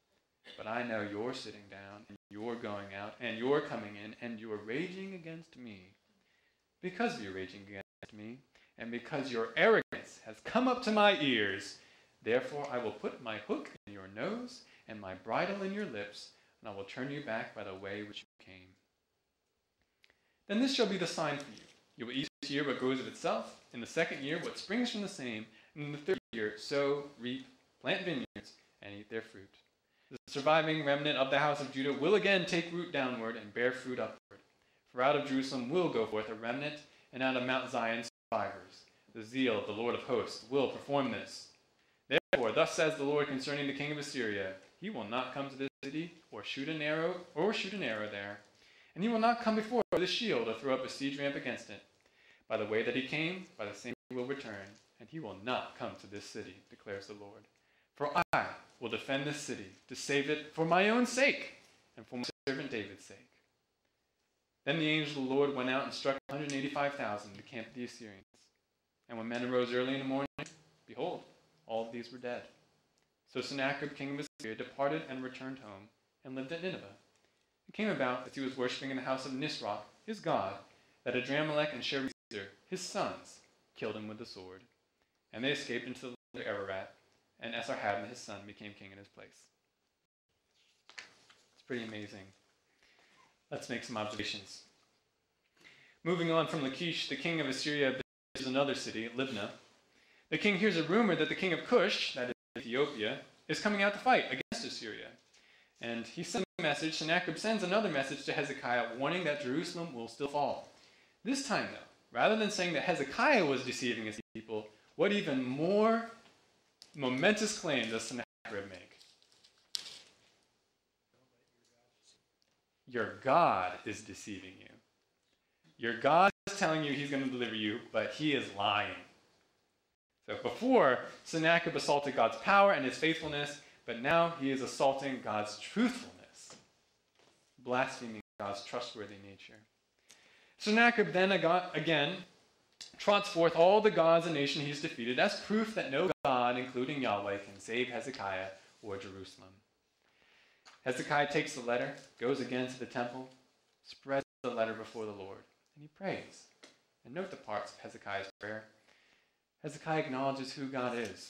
But I know you're sitting down, and you're going out, and you're coming in, and you're raging against me. Because you're raging against me, and because your arrogance has come up to my ears, therefore I will put my hook in your nose and my bridle in your lips, and I will turn you back by the way which you came. Then this shall be the sign for you. You will eat this year what grows of itself, in the second year what springs from the same, and in the third year sow, reap, plant vineyards, and eat their fruit. The surviving remnant of the house of Judah will again take root downward and bear fruit upward. For out of Jerusalem will go forth a remnant, and out of Mount Zion survivors. The zeal of the Lord of hosts will perform this. Therefore, thus says the Lord concerning the king of Assyria, he will not come to this city, or shoot an arrow, or shoot an arrow there. And he will not come before it with a shield, or throw up a siege ramp against it. By the way that he came, by the same he will return, and he will not come to this city, declares the Lord. For I will defend this city, to save it for my own sake, and for my servant David's sake. Then the angel of the Lord went out and struck one hundred eighty-five thousand in the camp of the Assyrians. And when men arose early in the morning, behold, all of these were dead. So Sennacherib, king of Assyria, departed and returned home, and lived at Nineveh. It came about, as he was worshipping in the house of Nisroch, his god, that Adramelech and Sharezer, his sons, killed him with the sword. And they escaped into the land of Ararat, and Esarhaddon, his son, became king in his place. It's pretty amazing. Let's make some observations. Moving on from Lachish, the king of Assyria is another city, Libnah. The king hears a rumor that the king of Cush, that is Ethiopia, is coming out to fight against Assyria. And he sends a message, Sennacherib sends another message to Hezekiah, warning that Jerusalem will still fall. This time, though, rather than saying that Hezekiah was deceiving his people, what even more momentous claim does Sennacherib make? Your God is deceiving you. Your God is telling you he's going to deliver you, but he is lying. So before, Sennacherib assaulted God's power and his faithfulness, but now he is assaulting God's truthfulness, blaspheming God's trustworthy nature. Sennacherib then again trots forth all the gods and nation he's defeated as proof that no God, including Yahweh, can save Hezekiah or Jerusalem. Hezekiah takes the letter, goes again to the temple, spreads the letter before the Lord, and he prays. And note the parts of Hezekiah's prayer. Hezekiah acknowledges who God is.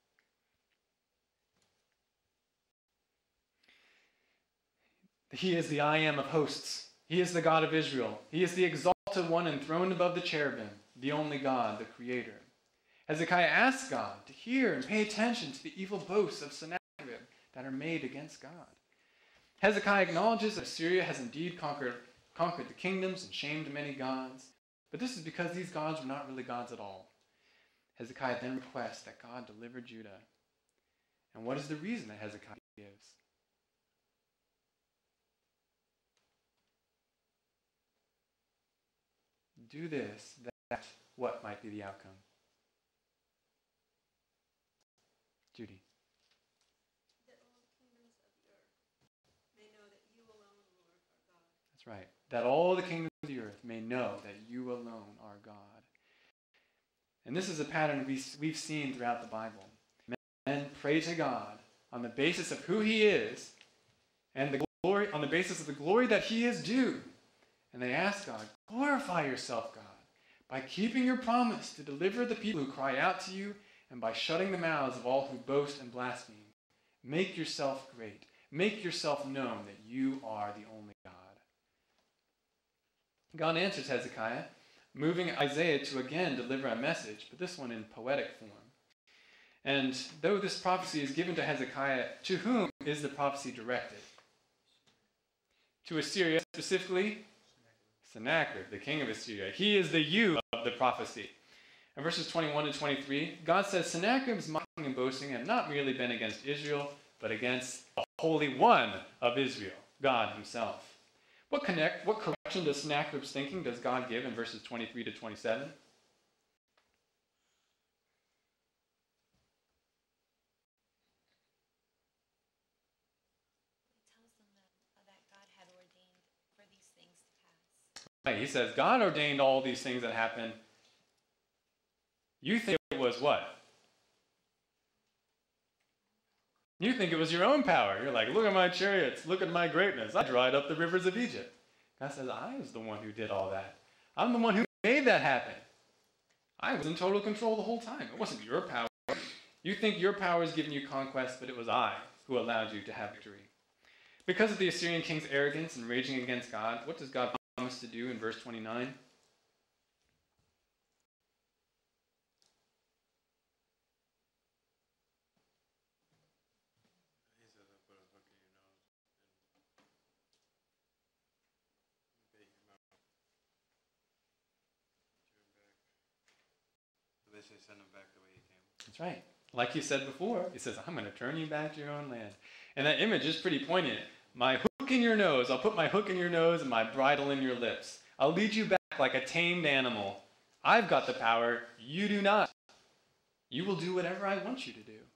He is the I am of hosts. He is the God of Israel. He is the exalted one enthroned above the cherubim, the only God, the Creator. Hezekiah asks God to hear and pay attention to the evil boasts of Sennacherib that are made against God. Hezekiah acknowledges that Assyria has indeed conquered, conquered the kingdoms and shamed many gods, but this is because these gods were not really gods at all. Hezekiah then requests that God deliver Judah. And what is the reason that Hezekiah gives? Do this, that, what might be the outcome? Judy. That all the kingdoms of the earth may know that you alone, Lord, are God. That's right. That all the kingdoms of the earth may know that you alone are God. And this is a pattern we've seen throughout the Bible. Men pray to God on the basis of who he is and the glory, on the basis of the glory that he is due. And they ask God, glorify yourself, God, by keeping your promise to deliver the people who cry out to you and by shutting the mouths of all who boast and blaspheme. Make yourself great. Make yourself known that you are the only God. God answers Hezekiah, moving Isaiah to again deliver a message, but this one in poetic form. And though this prophecy is given to Hezekiah, to whom is the prophecy directed? To Assyria, specifically Sennacherib, the king of Assyria. He is the you of the prophecy. In verses twenty-one to twenty-three, God says, Sennacherib's mocking and boasting have not merely been against Israel, but against the Holy One of Israel, God himself. What, connect, what correction to Sennacherib's thinking does God give in verses twenty-three to twenty-seven? He says, God ordained all these things that happen. You think it was what? You think it was your own power. You're like, look at my chariots, look at my greatness. I dried up the rivers of Egypt. God says, I was the one who did all that. I'm the one who made that happen. I was in total control the whole time. It wasn't your power. You think your power is giving you conquest, but it was I who allowed you to have victory. Because of the Assyrian king's arrogance and raging against God, what does God promise to do in verse twenty-nine? He said I put a hook in your nose and bait your mouth. Turn back. So basically send him back the way he came. That's right. Like he said before, he says, I'm going to turn you back to your own land. And that image is pretty poignant. My hook in your nose. I'll put my hook in your nose and my bridle in your lips. I'll lead you back like a tamed animal. I've got the power. You do not. You will do whatever I want you to do.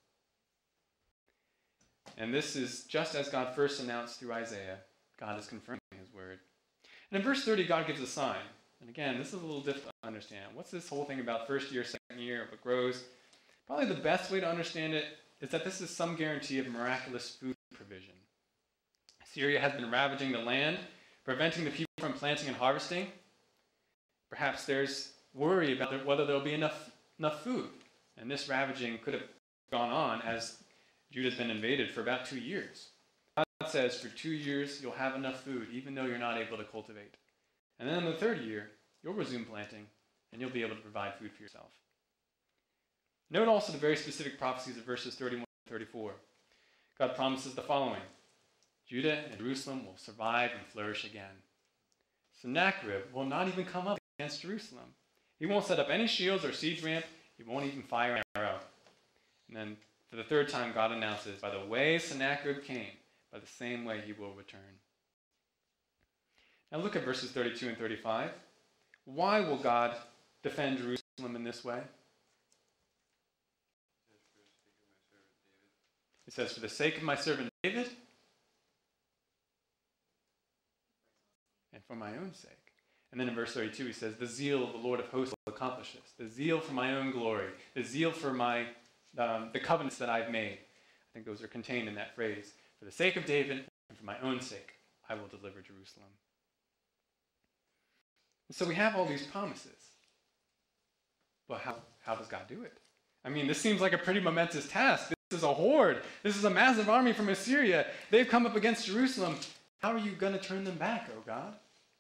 And this is just as God first announced through Isaiah. God is confirming his word. And in verse thirty, God gives a sign. And again, this is a little difficult to understand. What's this whole thing about first year, second year, what grows? Probably the best way to understand it is that this is some guarantee of miraculous food provision. Syria has been ravaging the land, preventing the people from planting and harvesting. Perhaps there's worry about whether there'll be enough, enough food. And this ravaging could have gone on as Judah's been invaded for about two years. God says for two years you'll have enough food even though you're not able to cultivate. And then in the third year, you'll resume planting and you'll be able to provide food for yourself. Note also the very specific prophecies of verses thirty-one and thirty-four. God promises the following. Judah and Jerusalem will survive and flourish again. Sennacherib will not even come up against Jerusalem. He won't set up any shields or siege ramp. He won't even fire an arrow. And then for the third time, God announces, by the way Sennacherib came, by the same way he will return. Now look at verses thirty-two and thirty-five. Why will God defend Jerusalem in this way? He says, for the sake of my servant David, and for my own sake. And then in verse thirty-two, he says, the zeal of the Lord of hosts will accomplish this. The zeal for my own glory. The zeal for my um, the covenants that I've made. I think those are contained in that phrase. For the sake of David, and for my own sake, I will deliver Jerusalem. And so we have all these promises. Well, how, how does God do it? I mean, this seems like a pretty momentous task. This is a horde. This is a massive army from Assyria. They've come up against Jerusalem. How are you going to turn them back, oh God?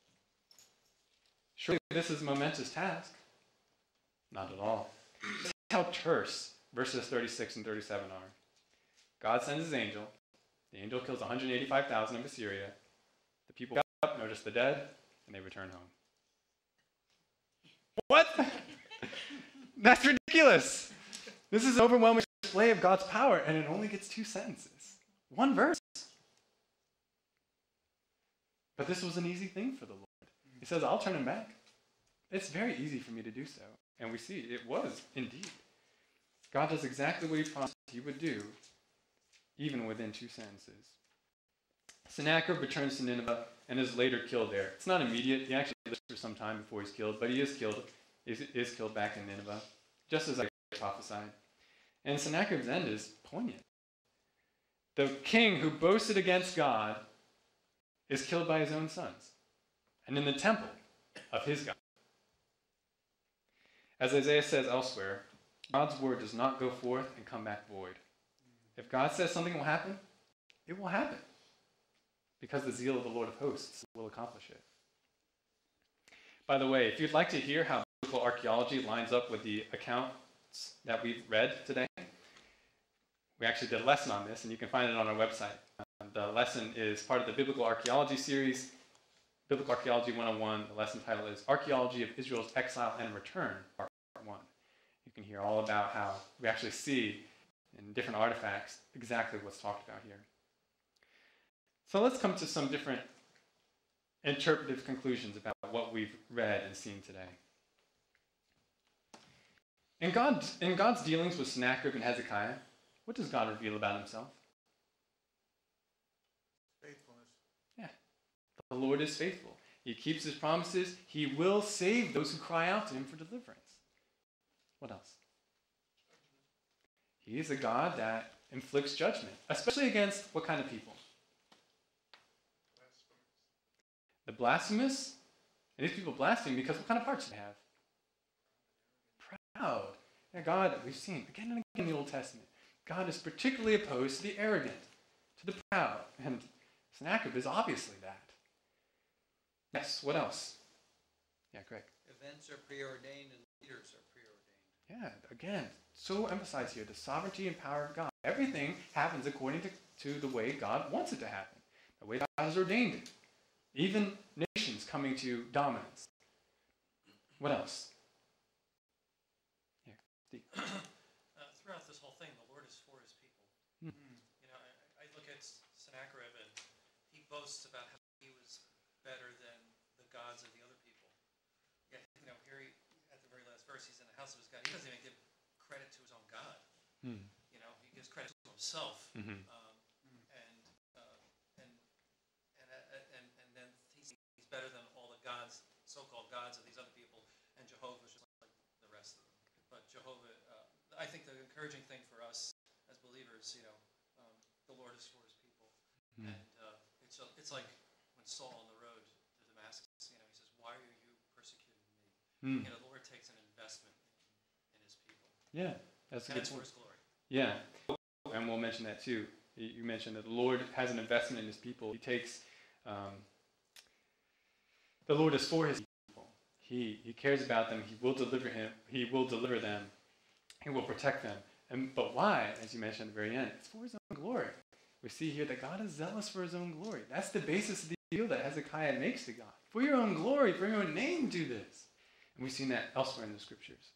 Surely this is a momentous task. Not at all. That's how terse verses thirty-six and thirty-seven are. God sends his angel. The angel kills one hundred eighty-five thousand of Assyria. The people got up, notice the dead, and they return home. What? That's ridiculous. This is an overwhelming display of God's power, and it only gets two sentences. One verse. But this was an easy thing for the Lord. He says, I'll turn him back. It's very easy for me to do so. And we see it was indeed. God does exactly what he promised he would do, even within two sentences. Sennacherib returns to Nineveh and is later killed there. It's not immediate. He actually lives for some time before he's killed, but he is killed, is, is killed back in Nineveh, just as I prophesied. And Sennacherib's end is poignant. The king who boasted against God is killed by his own sons, and in the temple of his God. As Isaiah says elsewhere, God's word does not go forth and come back void. If God says something will happen, it will happen, because the zeal of the Lord of hosts will accomplish it. By the way, if you'd like to hear how biblical archaeology lines up with the accounts that we've read today, we actually did a lesson on this, and you can find it on our website. The lesson is part of the Biblical Archaeology series, Biblical Archaeology one oh one. The lesson title is Archaeology of Israel's Exile and Return, Part one. You can hear all about how we actually see in different artifacts exactly what's talked about here. So let's come to some different interpretive conclusions about what we've read and seen today. In, God, in God's dealings with Sennacherib and Hezekiah, what does God reveal about himself? Faithfulness. Yeah. The Lord is faithful. He keeps his promises. He will save those who cry out to him for deliverance. What else? He is a God that inflicts judgment, especially against what kind of people? The blasphemous. And these people blaspheme because what kind of hearts do they have? Proud. And God, we've seen again and again in the Old Testament, God is particularly opposed to the arrogant, to the proud. And Sennacherib is obviously that. Yes, what else? Yeah, Greg. Events are preordained and leaders are preordained. Yeah, again, so emphasized here, the sovereignty and power of God. Everything happens according to, to the way God wants it to happen, the way God has ordained it. Even nations coming to dominance. What else? Here, Steve. Uh, throughout this whole thing, the Lord is for his people. Hmm. You know, I, I look at Sennacherib and he boasts about how he was better than the gods of the other people. Yet, you know, here he, at the very last verse, he's in the house of his God. He doesn't even give credit to his own God. Hmm. You know, he gives credit to himself. Mm-hmm. Um, and, uh, and, and, uh, and, and then he's, he's better than all the gods, so-called gods of these other people, and Jehovah's just like the rest of them. But Jehovah, uh, I think the encouraging thing for us as believers, you know, um, the Lord is for his people. Mm. And uh, it's, a, it's like when Saul on the road to Damascus, you know, he says, why are you persecuting me? Mm. You know, the Lord takes an investment in, in his people. Yeah, that's a And good it's for point. his glory. Yeah, and we'll mention that too. You mentioned that the Lord has an investment in his people. He takes, um, the Lord is for his people. He he cares about them. He will deliver him. He will deliver them. He will protect them. And but why? As you mentioned at the very end, it's for his own glory. We see here that God is zealous for his own glory. That's the basis of the appeal that Hezekiah makes to God. For your own glory, for your own name, do this. And we've seen that elsewhere in the scriptures.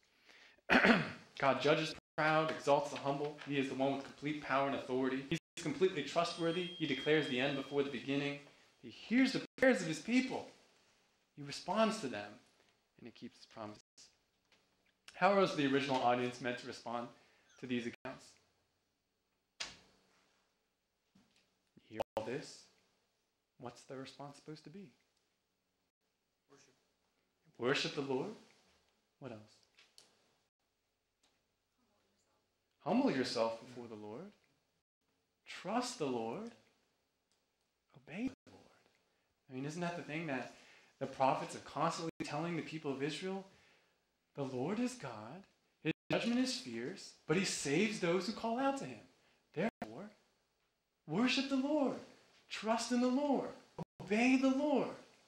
God judges the proud, exalts the humble. He is the one with complete power and authority. He's completely trustworthy. He declares the end before the beginning. He hears the prayers of his people. He responds to them, and he keeps his promises. How was the original audience meant to respond to these accounts? You hear all this? What's the response supposed to be? Worship. Worship the Lord? What else? Humble yourself before the Lord. Trust the Lord. Obey the Lord. I mean, isn't that the thing that the prophets are constantly telling the people of Israel? The Lord is God. His judgment is fierce, but he saves those who call out to him. Therefore, worship the Lord. Trust in the Lord. Obey the Lord.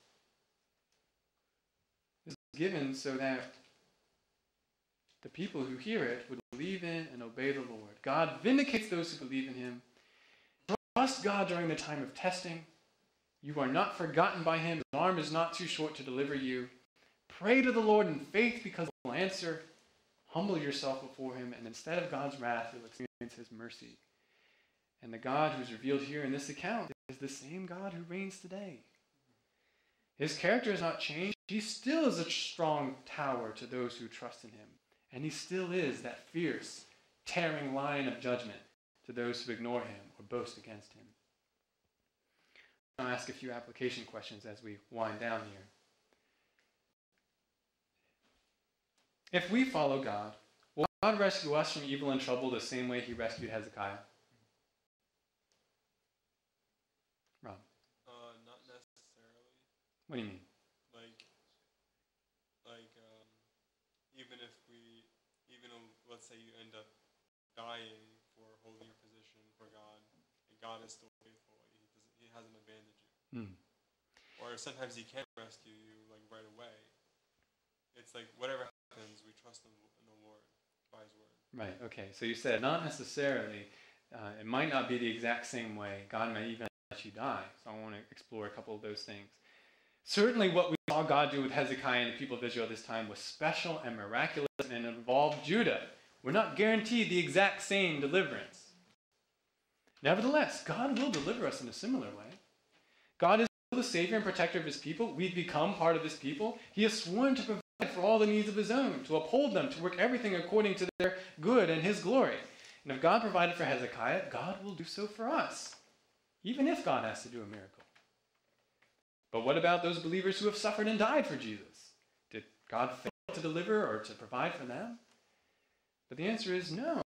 This is given so that the people who hear it would believe in and obey the Lord. God vindicates those who believe in him. Trust God during the time of testing. You are not forgotten by him. His arm is not too short to deliver you. Pray to the Lord in faith because he will answer. Humble yourself before him, and instead of God's wrath, you'll experience his mercy. And the God who is revealed here in this account is the same God who reigns today. His character has not changed. He still is a strong tower to those who trust in him. And he still is that fierce, tearing lion of judgment to those who ignore him or boast against him. I'll ask a few application questions as we wind down here. If we follow God, will God rescue us from evil and trouble the same way he rescued Hezekiah? Rob, Uh, not necessarily. what do you mean? Like, like, um, even if we, even though, let's say you end up dying for holding your position for God, and God is still faithful, he doesn't, he hasn't abandoned you. Hmm. Or sometimes he can't rescue you like right away. It's like whatever happens, we trust in, in the Lord by his word. Right, okay. So you said not necessarily. Uh, it might not be the exact same way. God may even let you die. So I want to explore a couple of those things. Certainly what we saw God do with Hezekiah and the people of Israel this time was special and miraculous, and involved Judah. We're not guaranteed the exact same deliverance. Nevertheless, God will deliver us in a similar way. God is the Savior and protector of his people. We've become part of his people. He has sworn to provide for all the needs of his own, to uphold them, to work everything according to their good and his glory. And if God provided for Hezekiah, God will do so for us, even if God has to do a miracle. But what about those believers who have suffered and died for Jesus? Did God fail to deliver or to provide for them? But the answer is no.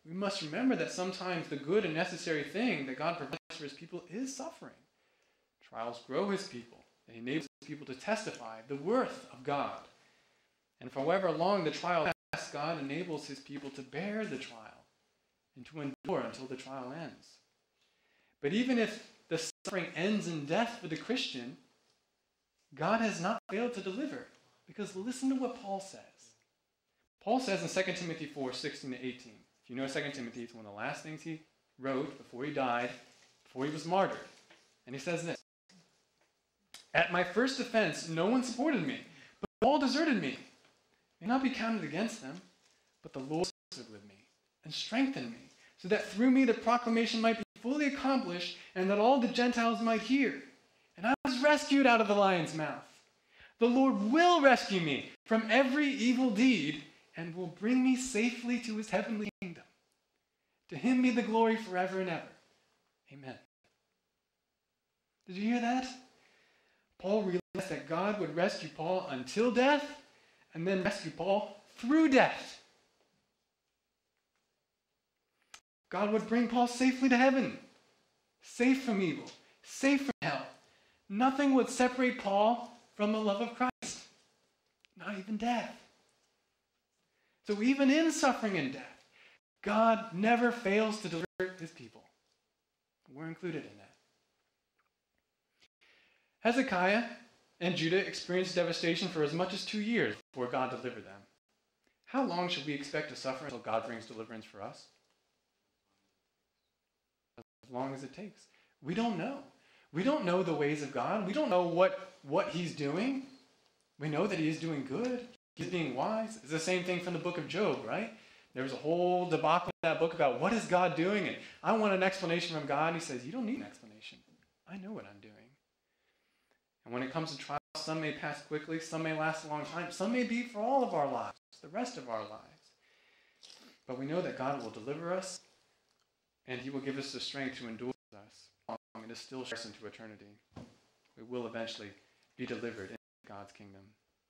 we must remember that sometimes the good and necessary thing that God provides for his people is suffering. Trials grow his people, and he enables his people to testify the worth of God. And for however long the trial lasts, God enables his people to bear the trial and to endure until the trial ends. But even if the suffering ends in death for the Christian, God has not failed to deliver. Because listen to what Paul says. Paul says in Second Timothy four, sixteen to eighteen. If you know Second Timothy, it's one of the last things he wrote before he died, before he was martyred. And he says this: "At my first offense, no one supported me, but all deserted me. It may not be counted against them, but the Lord stood with me and strengthened me, so that through me the proclamation might be fully accomplished, and that all the Gentiles might hear. And I was rescued out of the lion's mouth. The Lord will rescue me from every evil deed and will bring me safely to his heavenly kingdom. To him be the glory forever and ever. Amen." Did you hear that? Paul realized that God would rescue Paul until death and then rescue Paul through death. God would bring Paul safely to heaven, safe from evil, safe from hell. Nothing would separate Paul from the love of Christ, not even death. So even in suffering and death, God never fails to deliver his people. We're included in that. Hezekiah and Judah experienced devastation for as much as two years before God delivered them. How long should we expect to suffer until God brings deliverance for us? As long as it takes. We don't know. We don't know the ways of God. We don't know what, what he's doing. We know that he is doing good. He's being wise. It's the same thing from the book of Job, right? There was a whole debacle in that book about what is God doing, and I want an explanation from God. And he says, you don't need an explanation. I know what I'm doing. And when it comes to trials, some may pass quickly, some may last a long time, some may be for all of our lives, the rest of our lives. But we know that God will deliver us, and he will give us the strength to endure us, and to still share us into eternity. We will eventually be delivered into God's kingdom.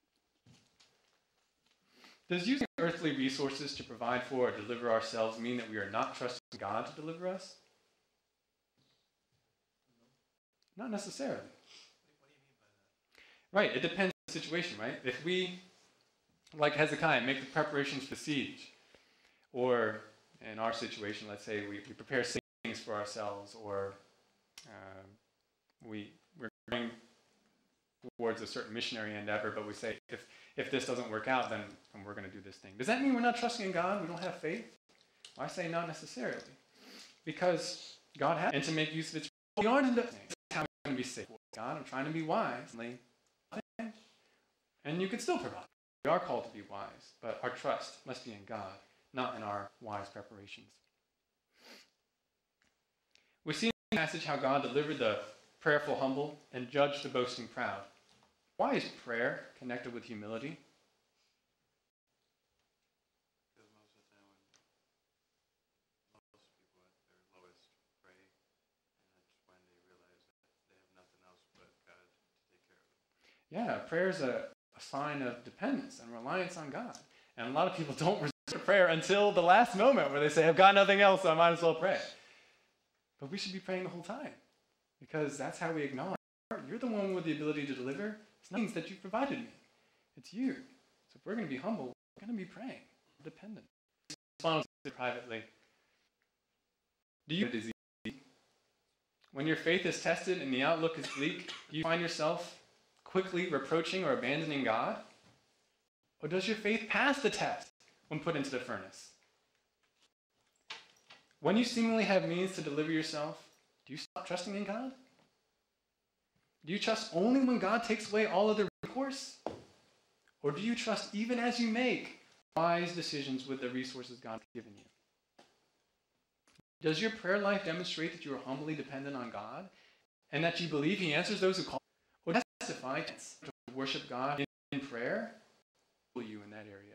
Does using earthly resources to provide for or deliver ourselves mean that we are not trusting God to deliver us? Not necessarily. Right, it depends on the situation, right? If we, like Hezekiah, make the preparations for the siege, or in our situation, let's say we, we prepare things for ourselves, or uh, we, we're going towards a certain missionary endeavor, but we say, if, if this doesn't work out, then, then we're going to do this thing. Does that mean we're not trusting in God? We don't have faith? Well, I say not necessarily. Because God has, and to make use of its, we aren't in the, this is how we're going to be safe. God, I'm trying to be wise. And you can still provide. We are called to be wise, but our trust must be in God, not in our wise preparations. We see in the passage how God delivered the prayerful humble and judged the boasting proud. Why is prayer connected with humility? Because most of the time when most people at their lowest pray, and that's when they realize that they have nothing else but God to take care of them. Yeah, prayer is a a sign of dependence and reliance on God. And a lot of people don't resort to prayer until the last moment where they say, I've got nothing else, so I might as well pray. But we should be praying the whole time, because that's how we acknowledge, you're the one with the ability to deliver. It's not things that you've provided me. It's you. So if we're going to be humble, we're going to be praying, dependent. Respond privately. Do you disease? When your faith is tested and the outlook is bleak, do you find yourself quickly reproaching or abandoning God? Or does your faith pass the test when put into the furnace? When you seemingly have means to deliver yourself, do you stop trusting in God? Do you trust only when God takes away all other recourse? Or do you trust even as you make wise decisions with the resources God has given you? Does your prayer life demonstrate that you are humbly dependent on God and that you believe he answers those who call? Or testify to worship God in prayer? Will you in that area?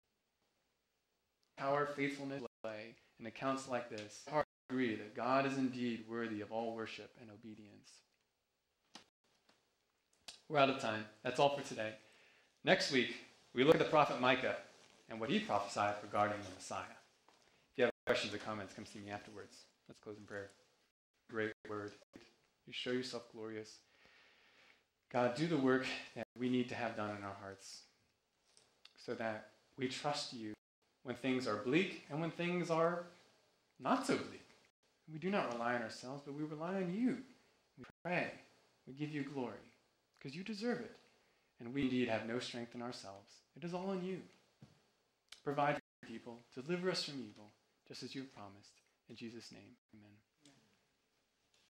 Power, faithfulness, play in accounts like this. I agree that God is indeed worthy of all worship and obedience. We're out of time. That's all for today. Next week, we look at the prophet Micah and what he prophesied regarding the Messiah. questions or comments, come see me afterwards. Let's close in prayer. Great word. You show yourself glorious. God, do the work that we need to have done in our hearts so that we trust you when things are bleak and when things are not so bleak. We do not rely on ourselves, but we rely on you. We pray. We give you glory because you deserve it. And we indeed have no strength in ourselves. It is all on you. Provide for people. Deliver us from evil, just as you have promised. In Jesus' name, amen.